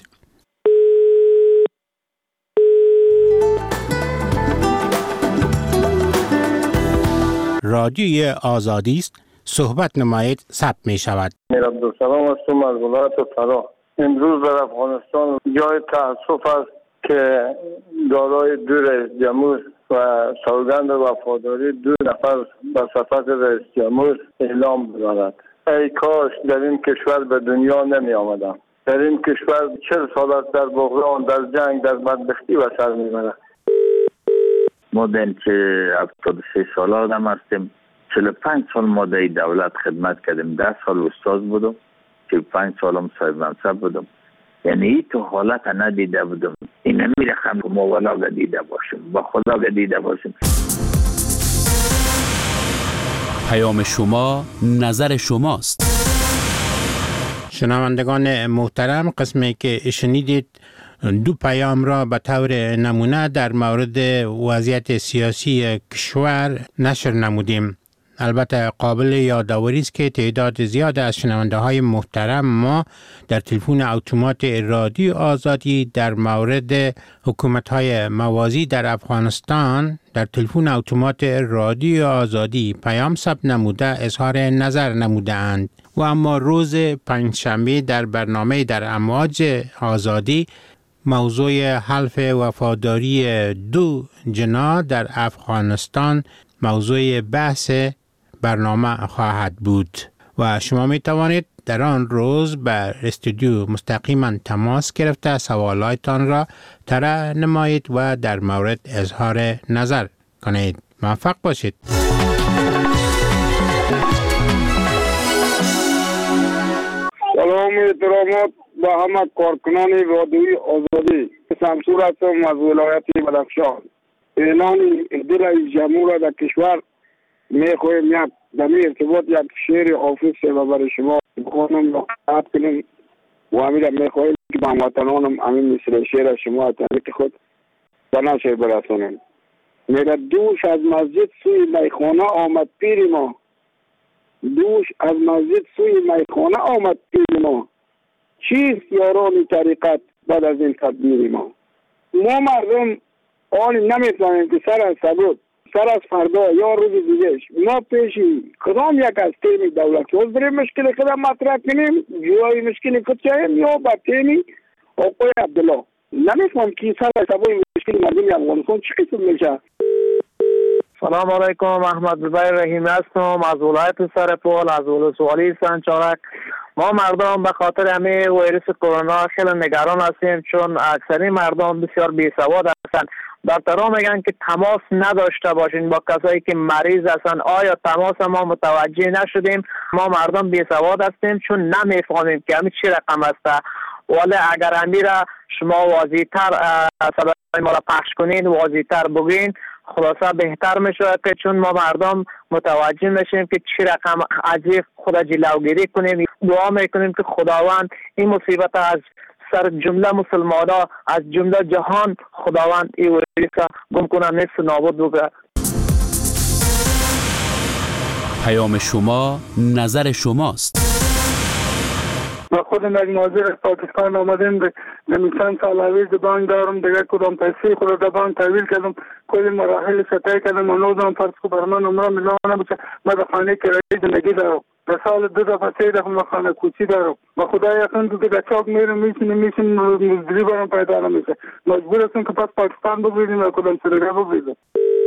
رادیوی آزادی است، صحبت نمایید ثبت می شود. میر عبدالسلام هستم از ولایت فرا. امروز در افغانستان جای تأسف است که دارای دو رئیس جمهور و سوگند وفاداری دو نفر به صفت رئیس جمهور اعلام بدارد. ای کاش در این کشور به دنیا نمی آمدم. در این کشور چهل سال است در بحران، در جنگ، در بدبختی به سر می برد. ما در که هفتاد و سه سال آدم هستیم. چهل و پنج سال ما در دولت خدمت کردیم. ده سال استاد بودم. چهل و پنج سالم صاحب منصب بودم. یعنی ای تو حالت ندیده بودم. این نمی رخم که ما ولا دیده باشیم. با خدا دیده باشیم. پیام شما نظر شماست. شنوندگان محترم، قسمی که شنیدید دو پیام را به طور نمونه در مورد وضعیت سیاسی کشور نشر نمودیم. البته قابل یادآوری است که تعداد زیاد از شنونده های محترم ما در تلفن اتومات رادیو آزادی در مورد حکومت های موازی در افغانستان در تلفن اتومات رادیو آزادی پیام ثبت نموده اظهار نظر نموده اند و اما روز پنجشنبه در برنامه در امواج آزادی موضوع حلف وفاداری دو جنا در افغانستان موضوع بحث برنامه خواهد بود و شما می توانید در آن روز بر استودیو مستقیما تماس گرفته سوالاتتان را طرح نمایید و در مورد اظهار نظر کنید. موفق باشید. احترامات به همه کارکنان رادیوی آزادی. شمشور هستم از ولایت بدخشان. اعلان دل رئیس جمهور در کشور میخواهیم یک دمی ارتباط یک شعر آفیس و برای شما بخونم نقاط کنیم و همین میخواهیم که به هموطنانم همین مثل شعر شما تحریک خود به نشر برسانیم. میگه دوش از مسجد سوی میخانه آمد پیر ما، دوش از مسجد سوی میخانه آمد پیر ما، چیست یاران طریقت بعد از این تدبیر ما. ما مردم آن نمیتونیم که سر از سبود سر از فردا یا روز دیگهش ما پیشی کدام یک از تیم دولت روز بریم مشکل خودم مطرح کنیم جوای مشکل خود چاهیم یا با تیمی آقای عبدالله نمیتونم که سر از سبود مشکل مردم افغانستان چی قسم میشه. سلام علیکم، احمد ببیر رحیمی هستم از ولایت سرپل از ولسوالی سنچارک. ما مردم به خاطر همه ویروس کرونا خیلی نگران هستیم چون اکثری مردم بسیار بی‌سواد هستند. دکترها میگن که تماس نداشته باشین با کسایی که مریض هستند. آیا تماس ما متوجه نشدیم؟ ما مردم بی‌سواد هستیم چون نمیفهمیم که همین چی رقم است. ولی اگر همین را شما واضح‌تر صدای ما را پخش کنین، واضح‌تر بگین، خلاصه بهتر میشه که چون ما مردم متوجه میشیم که چی رقم عجیب خدا جلوگیری کنیم. دعا میکنیم که خداوند این مصیبت از سر جمله مسلمانا از جمله جهان خداوند این ویروس گم کنه، نیست نابود بگه. پیام شما نظر شماست. ما خودم یک ناظر از پاکستان آمدیم نمی چند سال عویز بانک دارم دیگه کدام پیسی خود در بانک تحویل کردم کلی مراحل سطحی کردم و نوزم فرض که برمان عمره میلیون نبوشه. ما در خانه کرایی زندگی دارم در سال دو دفعه سه دفعه ما خانه کوچی دارم و خدا یقین تو که چاک میرم میشینیم میشینیم مزدوری برام پیدا نمیشه. مجبور هستم که پس پاکستان بگیریم و کدام سرگه بگیریم.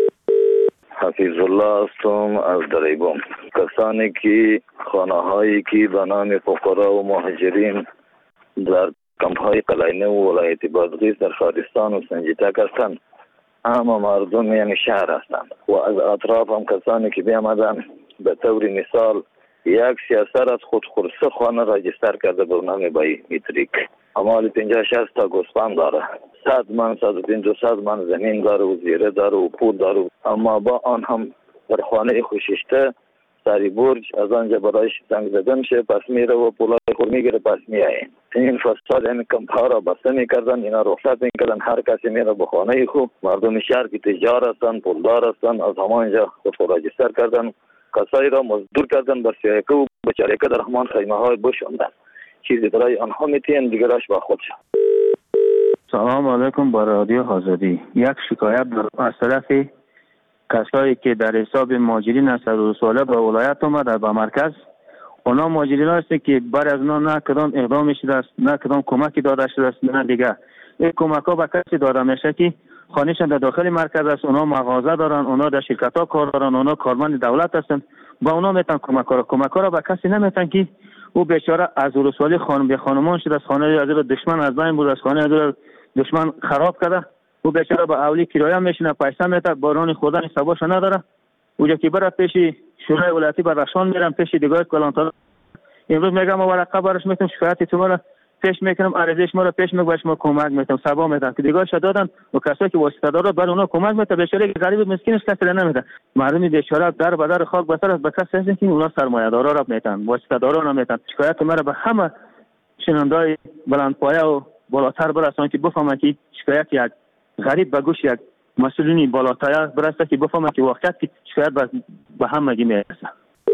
حفیظ الله هستم از دریبم. کسانی که خانه هایی که به نام فقرا و مهاجرین در کمپ های قلعینه و ولایت بادغیس در خارستان و سنجیتک هستند اما مردم یعنی شهر هستند و از اطراف هم کسانی که بیامدن به طور مثال یک سیاست از خود خورسه خانه راجستر کرده به نام بای میتریک امال پنجاه شصت تا گوسفند داره، صد من صد و پنجاه صد من زمین داره و زیره داره و پول داره، اما با آن هم در خانه خوششته سری برج از آنجا برایش زنگ زده میشه پس میره و پولای خود میگیره پس میایین. این فساد این کمپ ها را بسته میکردن، اینا رخصت میکردن، هر کسی میره به خانه خوب. مردم شهر که تجار هستن پولدار هستن از همانجا خود خود راجستر کردن، کسایی را مزدور کردن بر سیاکه و بچارکه در همان خیمه های بشوندن. چیزی برای آنها میتین دیگرش با خود شد. سلام علیکم با رادیو آزادی. یک شکایت از طرف کسایی که در حساب مهاجرین هستند و ساله به ولایت آمده به مرکز، اونا مهاجرین هستند که برای از اونا نه کدام اقدام شده است نه کدام کمکی داده شده است نه دیگه. این کمک ها به کسی داده میشه که خانهشان در داخل مرکز است، اونا مغازه دارن، اونا در شرکت ها کار دارن، اونا کارمند دولت هستند، با اونا میتن کمک ها را کمک ها را به کسی نمیتن که او بیچاره از ولسوالی خانم به خانمان شده، از خانه از دشمن از بین بود، از خانه از دشمن خراب کرده، او بیچاره با اولی کرایه میشینه، پیسه میته، باران خوردن سباش نداره. اونجا که برای پیش شورای ولایتی بدخشان میرم، پیش دیگاه کلانتر امروز میگم ما ورقه برش میتونم شکایت تو را پیش میکنم، عرضش ما را پیش میگم ما کمک میتونم سبا میتونم که دیگاه دادن و کسایی که واسطه داره برای اونا کمک میتونم. بیچاره غریب مسکینش کسی نمیده، مردم بیچاره در بدر خاک بسر از بکس هستن که اونا سرمایه دارا را میتونن واسطه دارا نمیتونن. شکایت ما را به همه شنوندای بلندپایه و بالاتر برسان که بفهمن که شکایت یک غریب به گوش یک مسئولینی بالاتر برسه که بفهمن که واقعیت که شکایت به همگی میرسه.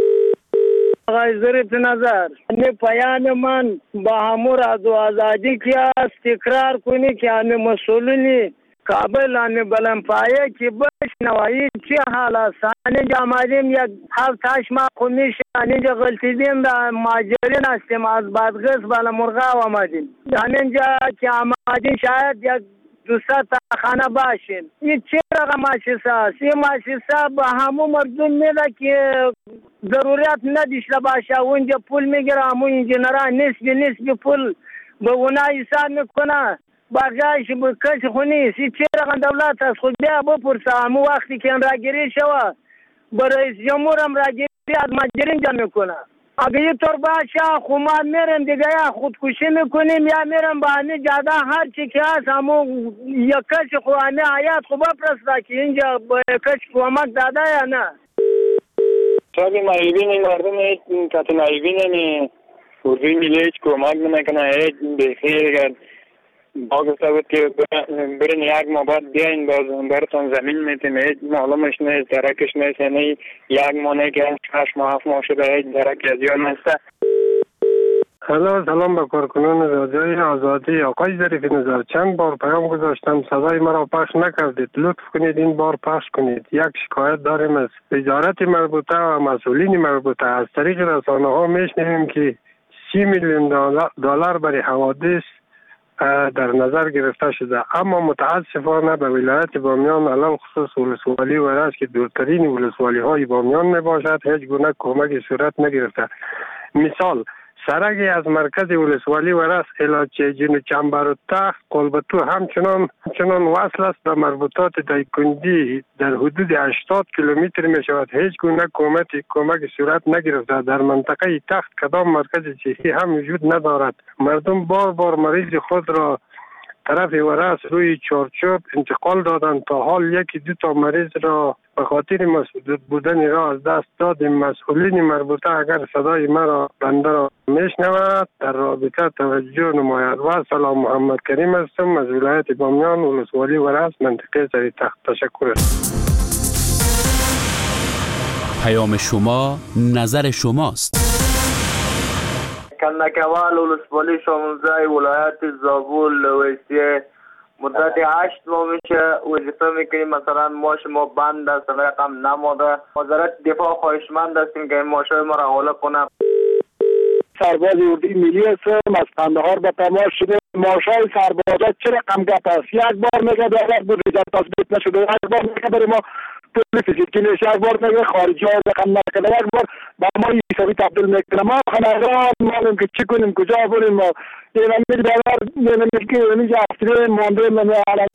آقای ظریف نظر نه پیام من با همون از آزادی که است تکرار کنی که همه مسئولینی کابل همه بلندپایه که بشنوایی چه حال است. اینجا آمدیم یک هفت هشت ماه خونیش اینجا غلطیدیم در مهاجرین هستیم از بادغیس بالا مرغاب آمدیم. اینجا که آمدیم شاید یک دوست خانه باشین. این چه رقم مؤسسه است؟ این مؤسسه به همون مردم میده که ضرورت نداشته باشه اونجا پول میگیره، همون انجینرها نسبی نسبی پول به اونا حساب میکنه بقیهش به کسی خو نیست. این چه رقم دولت است؟ خود بیا بپرسه همون وقتی که این راگیری شوه به رئیس جمهور هم راگیری از مهاجرین جمع میکنه. اگه یه طور باشه خب ما میرم دیگه یا خودکشی میکنیم یا میرم با همین جاده هر چی که هست همون یکش خب همین آیات خب بپرسته که اینجا با یکش کمک داده یا نه. شاید مایبین این مردم هیچ کت مایبین همی پروی میلی هیچ کمک نمیکنه هیچ بخیر اگر باگسته بود که برین یک ما بعد بیاین باز برتون زمین میتیم هیچ معلومش نیست درکش نیست یعنی یک مانه که هشت ماه هفت ماه شده هیچ درک از یاد نیسته. سلام سلام به کارکنان رادیوی آزادی. آقای ظریف نظر چند بار پیام گذاشتم صدای مرا پخش نکردید. لطف کنید این بار پخش کنید. یک شکایت داریم از وزارت مربوطه و مسئولین مربوطه. از طریق رسانه ها میشنویم که سی میلیون دلار برای حوادث در نظر گرفته شده، اما متاسفانه به ولایت بامیان علل خصوص ولسوالی ورس که دورترین ولسوالی های بامیان می باشد هیچ گونه کمک صورت نگرفته. مثال سرگی از مرکز ولسوالی ورس الی چیجین و چنبر و تخت قلبتو همچنان همچنان وصل است به مربوطات دایکنجی در حدود هشتاد کیلومتر می شود. هیچ گونه کمک کمک صورت نگرفته. در منطقه تخت کدام مرکز صحی هم وجود ندارد. مردم بار بار مریض خود را طرف ورس روی چارچوب انتقال دادند. تا حال یکی دو تا مریض را به خاطر مسئول بودن را از دست دادیم. مسئولین مربوطه اگر صدای مرا بنده را میشنود در رابطه توجه نماید. و سلام، محمد کریم هستم از ولایت بامیان ولسوالی ورس منطقه سری تخت. تشکر. پیام شما نظر شماست. کندکوال ولسوالی شاملزای ولایت زابل ویسیه مدت هشت ماه میشه وظیفه میکنیم. مثلا ماش ما بند است رقم نماده. وزارت دفاع خواهشمند هستیم که این ماشای ما را حواله کنه. سرباز اردوی ملی هستم از قندهار به تماس شده. ماشای سربازا چه رقم گپ است؟ یک بار میگه دولت بود ریزت تثبیت نشده، یک بار میگه برای ما پول فیزیکی نیست، یک بار میگه خارجی ها رقم نکرده، یک بار با ما حسابی تبدیل میکنه. ما خنقران معلوم که چی کنیم کجا بریم. ما این امید دولت نمیگه که اینجا افتره مانده نمیاره.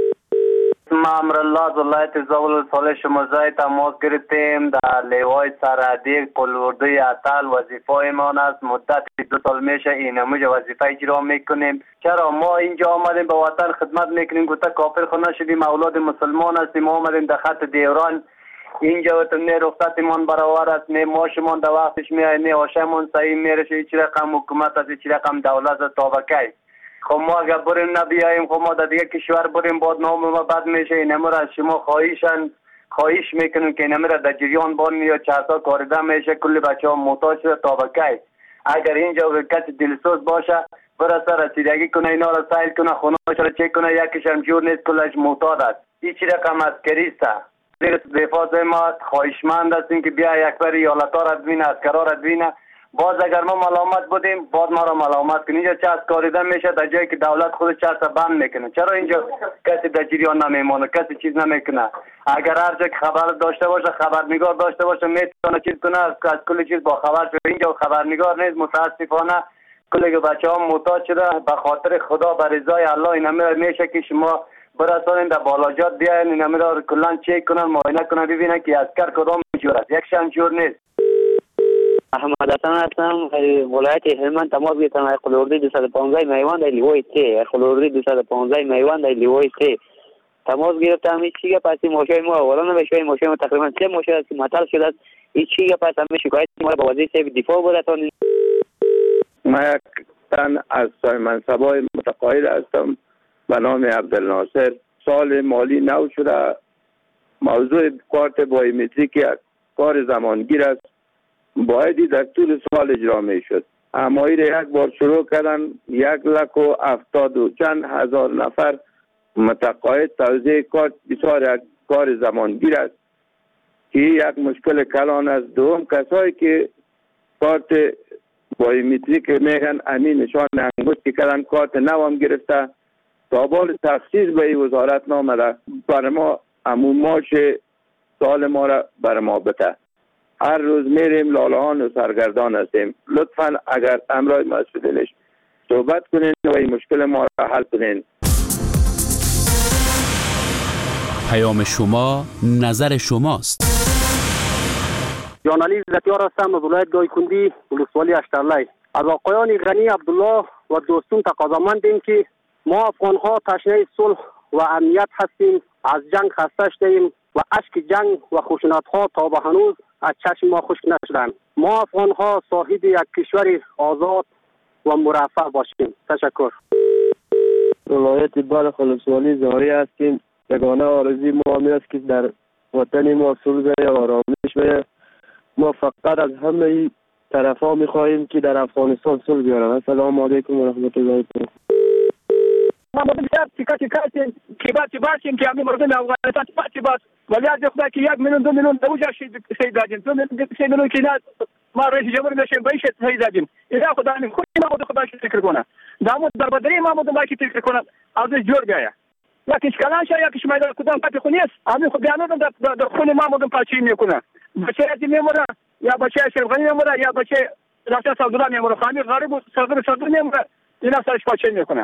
ما امرالله ولایت زابل سال شما زای تماس گرفتیم در لیوای سرحدی قلوردوی اتل. وظیفه ما است مدت دو سال میشه این هموج وظیفه اجرا میکنیم. چرا ما اینجا آمدیم به وطن خدمت میکنیم، گوته کافر خود نشدیم، اولاد مسلمان هستیم، آمدیم در خط دیوران اینجا و نه رخصتمان برابر است، نه ماشمان در وقتش میای، نه آشمون صحیح میرشه. هیچ رقم حکومت است، هیچ رقم دولت است. تابکی خب ما اگر بریم نبیاییم خب ما در دیگه کشور بریم بعد نام ما بد میشه. این امر از شما خواهیشن خواهش میکنیم که این امر در جریان بان یا چهارتا کاریده میشه. کل بچه ها محتاج شده. تابکی اگر اینجا کسی دلسوز باشه برسه رسیدگی کنه، اینا را سایل کنه، خونه را چک کنه. یکیش هم جور نیست، کلش معتاد است. هیچ رقم از کریسته. دفاع ما خواهشمند هستیم که بیا یک بار ایالتا را ببینه، عسکرا را ببینه. باز اگر ما ملامت بودیم باز ما را ملامت کنیم. اینجا چسب کاریده میشه در جایی که دولت خود چسب بند میکنه. چرا اینجا کسی در جریان نمیمونه، کسی چیز نمیکنه؟ اگر هر جا خبر داشته باشه، خبرنگار داشته باشه، میتونه چیز کنه، از کل چیز با خبر شده. اینجا خبرنگار نیست. متاسفانه کلی بچه ها محتاج شده. به خاطر خدا به رضای الله این میشه که شما برسانین در بالاجات بیاین این همه را کلان چک کنن، معاینه کنن، ببینن که اسکر کدام جور است. یک شم جور نیست. احمد حسن هستم ولایت هلمند. تماس گرفتم از قلوردوی دویست و پانزده میوان در لیوای سه. قلوردوی دویست و پانزده میوان در لیوای سه تماس گرفتم. هیچ چیزی پس ماشای ما اولا نمیشه. ماشای ما تقریبا سه ماشای است که معطل شده است. هیچ چیزی پس همه شکایت ما با وزیر دفاع برسانید. ما یک تن از منصبای متقاعد هستم به نام عبدالناصر. سال مالی نو شده. موضوع کارت بایومتریک یک کار زمانگیر است. بایدی در طول سال اجرا می شد. همایی را یک بار شروع کردن. یک لک و افتاد و چند هزار نفر متقاعد توزیع کارت بسیار یک کار زمانگیر است که یک مشکل کلان است. دوم کسایی که کارت بایومتریک میگن امین نشان انگشت که کردن کارت نو هم گرفته. تابال تخصیص به وزارت نامده بر ما امون ماش سال ما را بر ما بده. هر روز میریم لالهان و سرگردان هستیم. لطفا اگر امرای مسئولینش صحبت کنین و این مشکل ما را حل کنین. پیام شما نظر شماست. جانعلی زتیار هستم از ولایت گایکندی ولسوالی اشترلی. از آقایان غنی عبدالله و دوستون تقاضامندیم که ما افغان‌ها تشنه صلح و امنیت هستیم، از جنگ خسته شدیم و اشک جنگ و خشونت‌ها تا به هنوز از چشم ما خشک نشدند. ما افغان‌ها صاحب یک کشور آزاد و مرفه باشیم. تشکر. ولایت بلخ ولسوالی زاری هستیم. یگانه آرزوی ما همین است که در وطن ما صلح و آرامش بشه. ما فقط از همه طرفا می‌خواهیم که در افغانستان صلح بیارن. السلام علیکم و رحمت الله و برکاته. ما مدام شب چیکار چیکار که بعد باشیم که همین مردم افغانستان چی باش ولی از خدا که یک میلیون دو میلیون دوجا شهید دادیم دو میلیون که نه ما رئیس جمهور نشیم باید شهید دادیم اینا خدا نمی خود ما خود خدا فکر کنه دامو در بدری ما مدام باید فکر کنه از جور گیا یا کش کلان شیا کش میدان کدام پتی خونیست همین خود بیانو در در خون ما مدام پاچی میکنه بچه ادی میمونه یا بچه شرقانی میمونه یا بچه راستا سعودی میمونه خامیر غریب صدر صدر میمونه اینا سرش پاچی میکنه.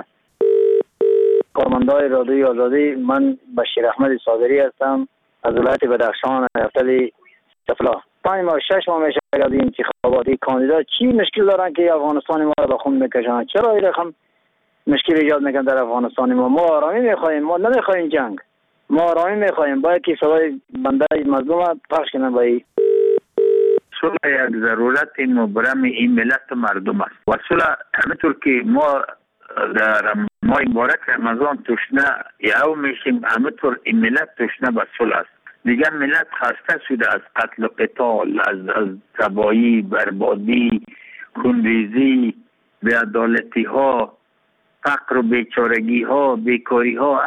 کارمندای رادیوی آزادی، من بشیر احمد صادری هستم از ولایت بدخشان ایالت سفلا. پنج ماه شش ماه میشه از این انتخاباتی کاندیدا چی مشکل دارن که افغانستان ما را به خون میکشن؟ چرا این رقم مشکل ایجاد میکنن در افغانستان ما؟ ما آرامی میخوایم، ما نمیخوایم جنگ، ما آرامی میخوایم. باید که صدای بنده مظلوم پخش کنن. باید صلح یک ضرورت مبرم این ملت و مردم است و صلح همینطور که ما در ماه مبارک رمضان تشنه یهو میشیم، همینطور این ملت تشنه به صلح است. دیگر ملت خسته شده از قتل و قتال، از از تباهی، بربادی، خونریزی، بی‌عدالتی ها، فقر و بیچارگی ها، بیکاری ها.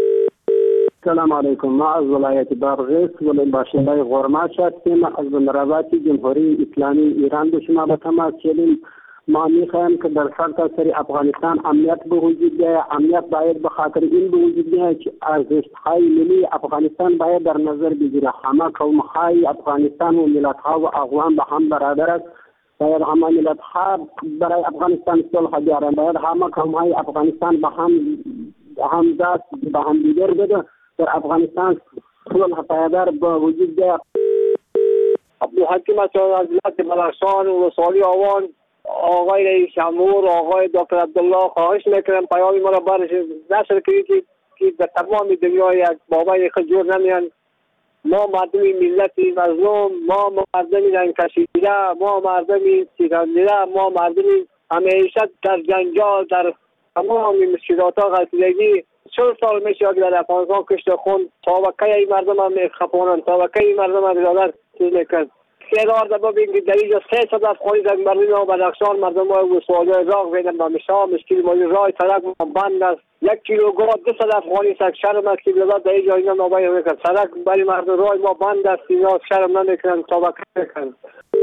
سلام علیکم. ما از ولایت بادغیس ولی باشنده‌ی غرماش هستیم. از نظارت جمهوری اسلامی ایران به شما به تماس شدیم. ما میخوایم که در سرتاسر افغانستان امنیت به وجود بیاید. امنیت باید به خاطر این به وجود بیاید که ارزش‌های ملی افغانستان باید در نظر بگیره. همه قوم‌های افغانستان و ملت‌ها و اقوام به هم برابر است. باید همه ملت‌ها برای افغانستان صلح بیارند. باید همه قوم‌های افغانستان به هم هم دست به هم دیگر بده در افغانستان صلح پایدار به وجود بیاید. عبدالحکیم از ولایت بدخشان و ولسوالی آوان. آقای رئیس جمهور، آقای دکتر عبدالله خواهش میکنم پیامی ما را برش نشر کنید که که در تمام دنیا یک بابای خجور نمیان. ما مردمی ملتی مظلوم، ما مردمی رنگ کشیده، ما مردمی سیرانده، ما مردمی همیشه در جنجال، در تمام مشکلات ها غلطیدگی. چهل سال میشه که در افغانستان کشت خون طبقه ای مردم هم میخپونن، طبقه ای مردم هم بیادر چیز میکن. سیلار دبا بینگی در اینجا سه صد افغانی در مردم و بدخشان مردم های وسوالی راق بیدن با مشا مشکل مالی رای سرک بند است. یک کیلوگرم دو صد افغانی سک شرم است که بیادر در اینجا اینا نابایی میکن. سرک برای مردم رای ما بند است، اینا شرم نمیکنن، طبقه میکن.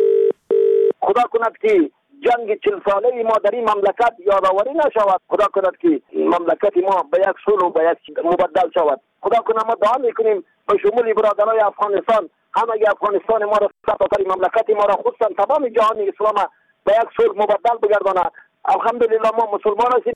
خدا کند که جنگ چل ساله ما در این مملکت یادآوری نشود. خدا کند که مملکت ما به یک صلح و به یک مبدل شود. خدا کند ما دعا میکنیم به شمول برادرای افغانستان، همه افغانستان ما را سرتاسر مملکت ما را خصوصا تمام جهان اسلام به یک صلح مبدل بگرداند. الحمدلله ما مسلمان هستیم.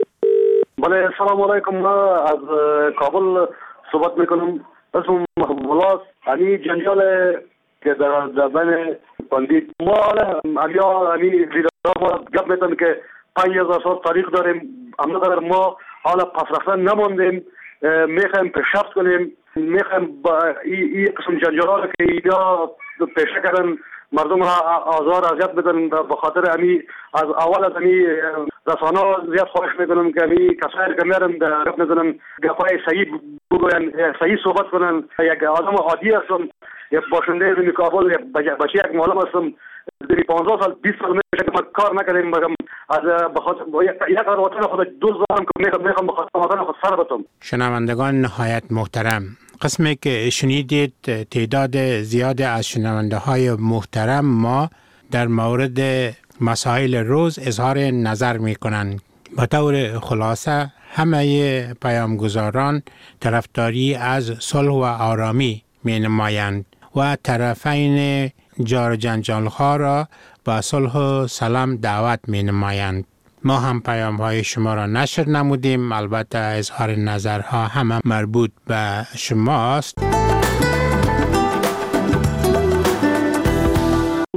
بله سلام علیکم. ما از کابل صحبت میکنم. اسم ولاس علی جنجال که در زبان بندید ما علیا علی زیرا گپ میتونم که پنج هزار سال تاریخ داریم. اما در ما حالا پس رفتن نماندیم. میخوایم پیشرفت کنیم. میخوایم با این قسم جنجال که اینا پیشه کردن مردم را آزار اذیت بدن به خاطر امی از اول از امی رسانه زیاد خواهش میکنم که امی کسایی که میرن گپ میزنن گپای صحیح بگوین، صحیح صحبت کنن. یک آدم عادی هستم، یک باشنده زمین کابل، بچه یک معلم هستم. در پانزده سال بیست سال میشه که ما کار نکردیم. از بخاطر یک کار وطن خود دوست دارم که میخوام میخوام بخاطر وطن خود سر بتم. شنوندگان نهایت محترم، قسمی که شنیدید تعداد زیاد از شنونده های محترم ما در مورد مسائل روز اظهار نظر می کنند. به طور خلاصه همه پیامگزاران طرفداری از صلح و آرامی می نمایند و طرفین جار جنجال ها را با صلح و سلام دعوت می نمایند. ما هم پیام های شما را نشر نمودیم. البته اظهار نظرها همه مربوط به شماست.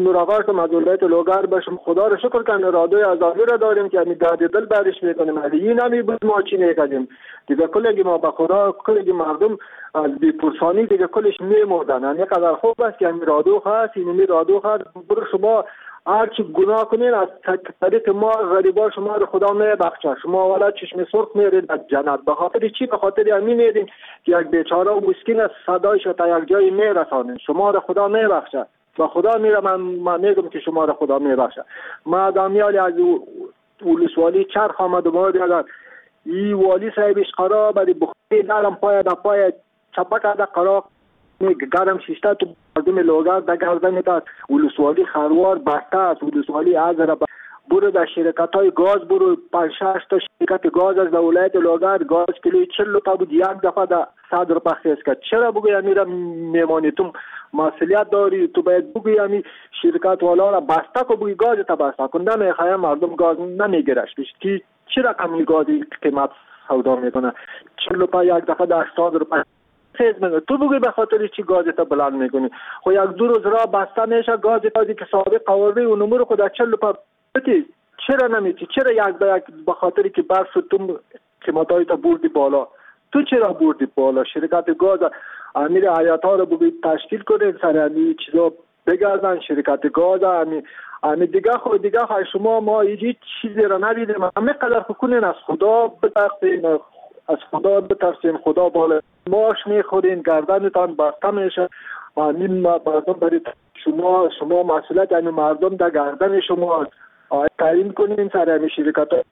مراقبت از ولایت لوگر باشم. خدا رو شکر کنه رادیوی آزادی را داریم که همین داد دل برش میکنیم. این نمی بود ما چی نکردیم دیگه. کلی ما به خدا کلی مردم از بی‌پرسانی دیگه کلش میمردن. یعنی قدر خوب است که همین رادیو هست، این رادیو هست. برو شما هر چی گناه کنین از طریق ما غریبا شما رو خدا میبخشه. شما والا چشم سرخ میرید از جنت. به خاطر چی؟ به خاطر همین میدین که یک بیچاره و مسکین از صدایش تا یک جای میرسانین. شما رو خدا میبخشه. با خدا میرم من, من میگم که شما رو خدا میبخشه. ما دامیالی از ولسوالی چرخ آمد و ما دیگر ای والی صاحبش قرار بری بخوری دارم پای دا پای چپک دا قرار گرم شیشته تو مردم لوگر دا گردن تا ولسوالی خروار بسته است. ولسوالی از را برو در شرکت های گاز برو پنج شش تا شرکت گاز از ولایت لوگر گاز کیلوی چهل تا بود یک دفعه در صد روپیه خیز کرد. چرا بگوی امیرا میمانی تو مسئولیت داری؟ تو باید بگوی امی شرکت والا را بسته که بگوی گاز تا بسته کن. نمیخواه مردم گاز نمیگیرش که چی رقمی گازی قیمت سودا میکنه؟ چهل روپیه یک دفعه در صد روپیه خیز میکنه. تو بگوی به خاطر چی گازی تا بلند میکنی؟ خو یک دو روز را بسته میشه گازی تا که سابق قواره و نمور خود چهل روپیه بتی. چرا نمیتی؟ چرا یک به یک به خاطر که برف تو قیمتای تا بردی بالا؟ تو چرا بردی بالا؟ شرکت گاز امیر حیات ها رو بگید تشکیل کنید سر همین چیزا بگردن. شرکت گاز همین همین دیگه خود دیگه خواهی شما ما هیچ چیزی را ندیدیم. همه قدر کنین از خدا بترسین، از خدا بترسین. خدا بالا ماش میخورین گردنتان بسته میشه. همین مردم برید شما شما مسئولیت این مردم در گردن شما تعیین کنین سر همین شرکت ها.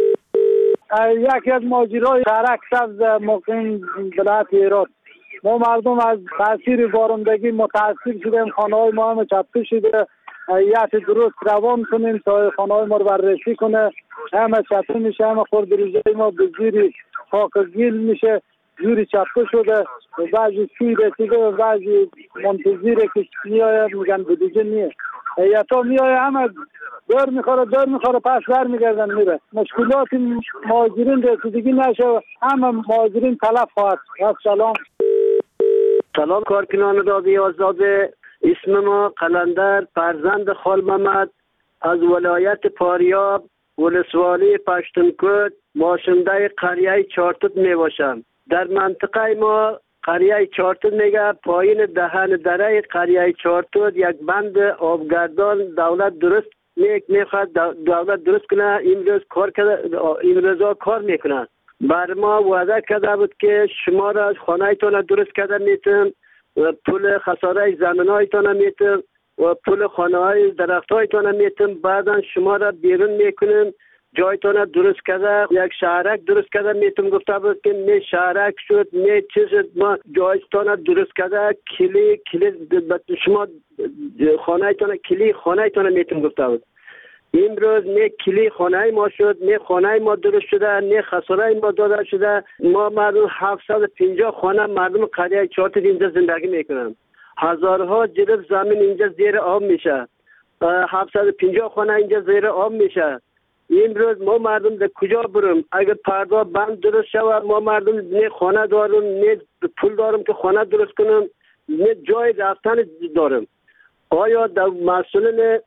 یکی از ماجرای شهرک سبز مقیم ولایت هرات، ما مردم از تاثیر بارندگی متاثر شدیم. خانه های ما هم چپه شده. یک درست روان کنیم تا خانه های ما رو بررسی کنه. همه چپه میشه، همه خردریزه ما به زیر خاک گیل میشه، جوری چپه شده. بعضی سوی رسیده و بعضی منتظره که میایه میگن بدیجه نیه. یا تا میایه همه دور میخوره دور میخوره پس بر میگردن میره. مشکلات مهاجرین رسیدگی نشه، همه مهاجرین تلف خواهد. سلام سلام کارکنان رادیو آزاده. اسم ما قلندر فرزند خال محمد از ولایت پاریاب ولسوالی پشتونکوت باشنده قریه چارتوت می باشم. در منطقه ما قریه چارتوت میگه پایین دهن دره قریه چارتوت یک بند آبگردان دولت درست میخواد دولت درست کنه. این روز کار کرده، این روزا کار میکنه. بر ما وعده کرده بود که شما را خانه ایتان درست کرده میتون، پول خساره زمین هایتان میتون و پول خانه های درخت هایتان میتون. بعدا شما را بیرون میکنیم جایتان درست کرده. یک شهرک درست کرده میتون گفته بود که نه شهرک شد نه چیز ما جایتان درست کرده. کلی کلی شما خانه ایتان کلی خانه ایتان میتون گفته بود. این روز نه کلی خانه ما شد، نه خانه ما درست شده، نه خساره ما داده شده. ما مردم هفتصد و پنجاه خانه مردم قریه چارتوت اینجا زندگی میکنن. هزارها جلب زمین اینجا زیر آب میشه. هفتصد و پنجاه خانه اینجا زیر آب میشه. این روز ما مردم در کجا بریم؟ اگر پردا بند درست شود ما مردم نه خانه دارم نه پول دارم که خانه درست کنم نه جای رفتن دارم. آیا در مسئولین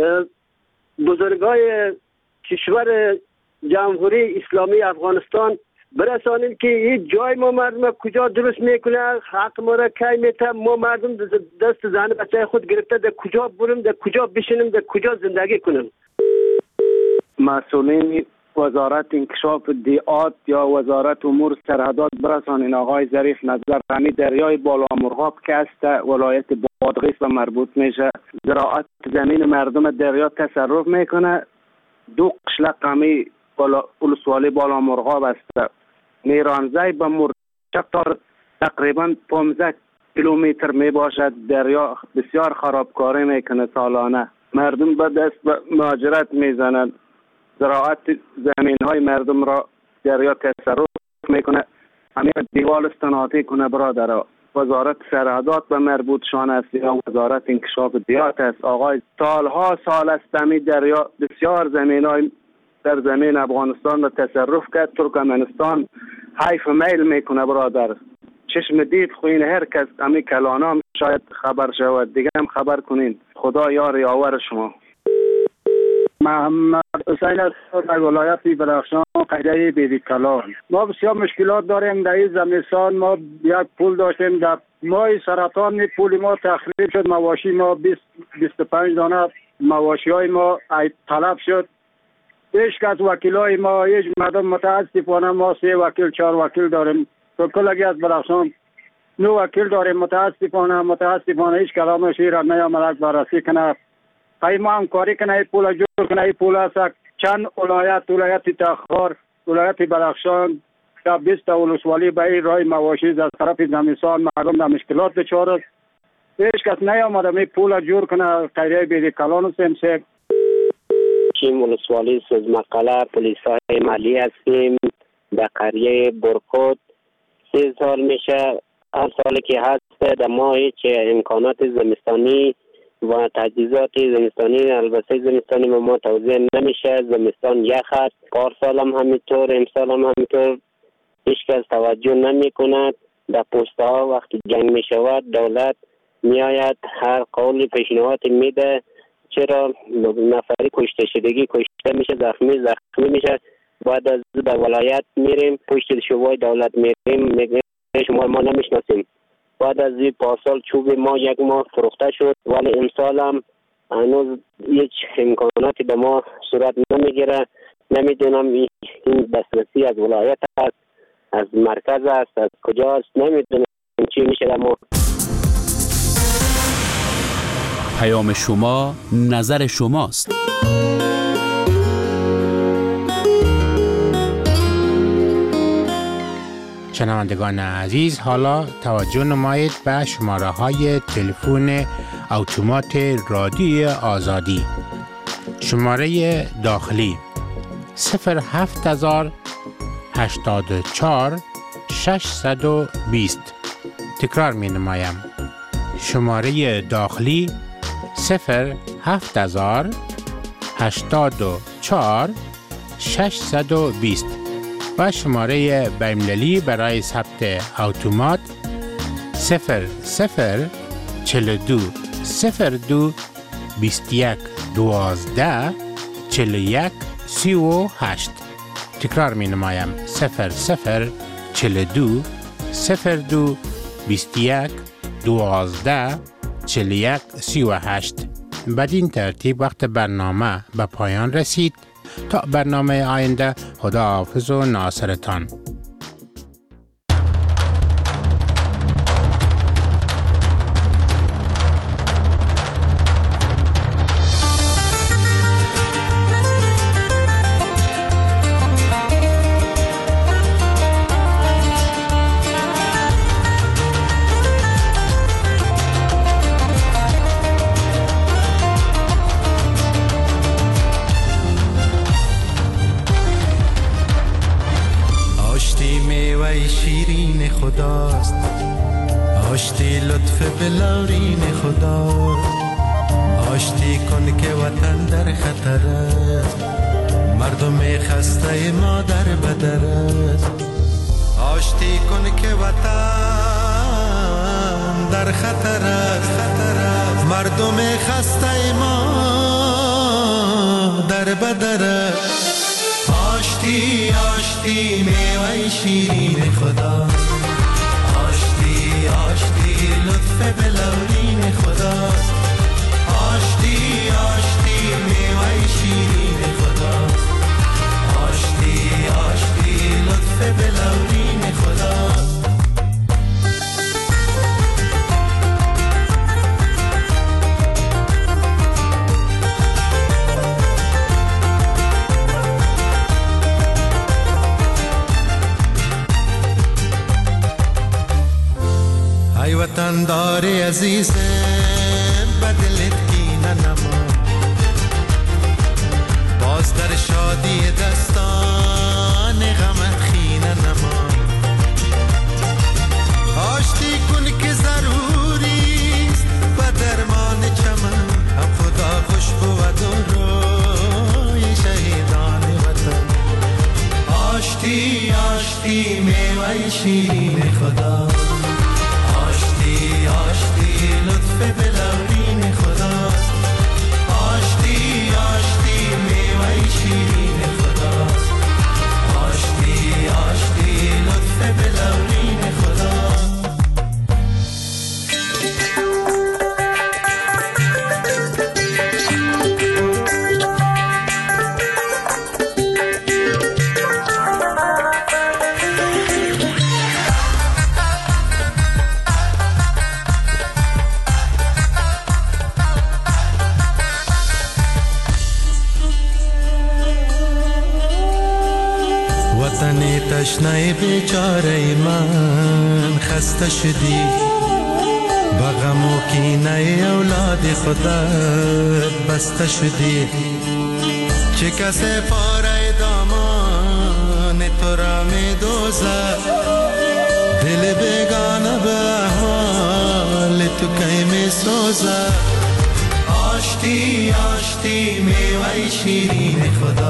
بزرگای کشور جمهوری اسلامی افغانستان برسانیم که این جای ما مردم کجا درست میکنه؟ حق ما را کی میته؟ ما مردم دست زن بچه خود گرفته در کجا بریم، در کجا بشینیم، در کجا زندگی کنیم؟ مسئولین وزارت انکشاف دیات یا وزارت امور سرحدات برسانین آقای ظریف نظر همی دریای بالا مرغاب که است ولایت بادغیس و مربوط میشه. زراعت زمین مردم دریا تصرف میکنه. دو قشلق همی ولسوالی بالا مرغاب است. میرانزای به مرچق تقریبا پانزده کیلومتر می باشد. دریا بسیار خرابکاری میکنه سالانه. مردم به دست به مهاجرت میزنند. زراعت زمین های مردم را دریا تصرف میکنه. همین دیوال استناتی کنه برادر. وزارت سرحدات به مربوط شان است یا وزارت انکشاف دیات است. آقای سالها سال است همی دریا بسیار زمین های در زمین افغانستان را تصرف کرد. ترکمنستان حیف میل میکنه برادر. چشم دید خوین هر کس همی کلانا شاید خبر شود، دیگه هم خبر کنین. خدا یار یاور شما. محمد حسین است در ولایت بدخشان قریه بیبی کلان. ما بسیار مشکلات داریم در این زمستان. ما یک پول داشتیم در ماه سرطان، پول ما تخریب شد، مواشی ما بیست بیست و پنج دانه مواشی های ما طلب شد. هیچ کس وکیل های ما، هیچ مردم متاسفانه ما سه وکیل چهار وکیل داریم. تو کلگی از بدخشان نو وکیل داریم. متاسفانه متاسفانه هیچ کلامش را نیامد بررسی کنه. ای ما همکاری کنه، ای پول جور کنه. ای پول است چند ولایت، ولایت تخار، ولایت بدخشان تا بیست ولسوالی به این راه مواشی از طرف زمستان مردم در مشکلات دچار است. هیچ کس نیامد می پول جور کنه. قریه بیبی کلان هستیم. سه چیم ولسوالی سوزمقاله پلیس های مالی هستیم در قریه برخود. سه سال میشه، هر سالی که هست در ما هیچ امکانات زمستانی و تجهیزات زمستانی البته زمستانی ما, ما توزیع نمیشه. زمستان یخ است. پارسال هم همینطور، امسال هم همینطور. هیچ کس توجه نمی کند. در پوسته ها وقتی جنگ می شود دولت می آید هر قولی پیشنهاد میده. چرا نفری کشته شدگی کشته میشه، زخمی زخمی میشه. بعد از در ولایت میریم پشت شوای دولت میریم میگه شما ما نمیشناسیم. بعد از این پارسال چوب ما یک ماه فروخته شد، ولی امسال هم هنوز هیچ امکاناتی به ما صورت نمیگیره. نمیدونم این دسترسی از ولایت است، از مرکز است، از کجاست، نمیدونم چی میشه در ما. پیام شما نظر شماست. شنوندگان عزیز، حالا توجه نمایید به شماره های تلفن اتومات رادیوی آزادی. شماره داخلی صفر هفت هزار هشتاد و چهار ششصد و بیست. تکرار می نمایم. شماره داخلی صفر هفت هزار هشتاد و چهار ششصد و بیست و شماره بین‌المللی برای ثبت اتومات صفر صفر چهل و دو صفر دو بیست و یک دوازده چهل و یک سی و هشت. تکرار می نمایم. صفر صفر چهل و دو صفر دو بیست و یک دوازده چهل و یک سی و هشت. بدین ترتیب وقت برنامه به پایان رسید. تا برنامه آینده، خدا حافظ و ناصرتان. خداست، آشتی لطف بلارین خدا، آشتی کن که وطن در خطر است، مردم خسته ما در بدر است. آشتی کن که وطن در خطر است، مردم خسته ما در بدر است. آشتی آشتی میوه شیرین خدا، آشتی آشتی لطف بلورین خدا، آشتی آشتی میوه شیرین خدا، آشتی آشتی لطف بلورین خدا. ای وطن داری عزیزم بدلت کینه نما، باز در شادی دستان غمت خینه نما. آشتی کن که ضروریست و درمان چمن، هم خدا خوش بود و روی شهیدان وطن. آشتی آشتی میوه شیرین خدا، آشتی لطف بلورین خداست آشتی آشتی میوه شیرین خداست آشتی آشتی لطف بلورین خداست وطن تشنه بیچاره من خسته شدی با غم و کینه اولاد خودت بسته شدی چه کسی پاره دامان تو را می دوزد دل بیگانه به حال تو کی می سوزد آشتی آشتی میوه شیرین خدا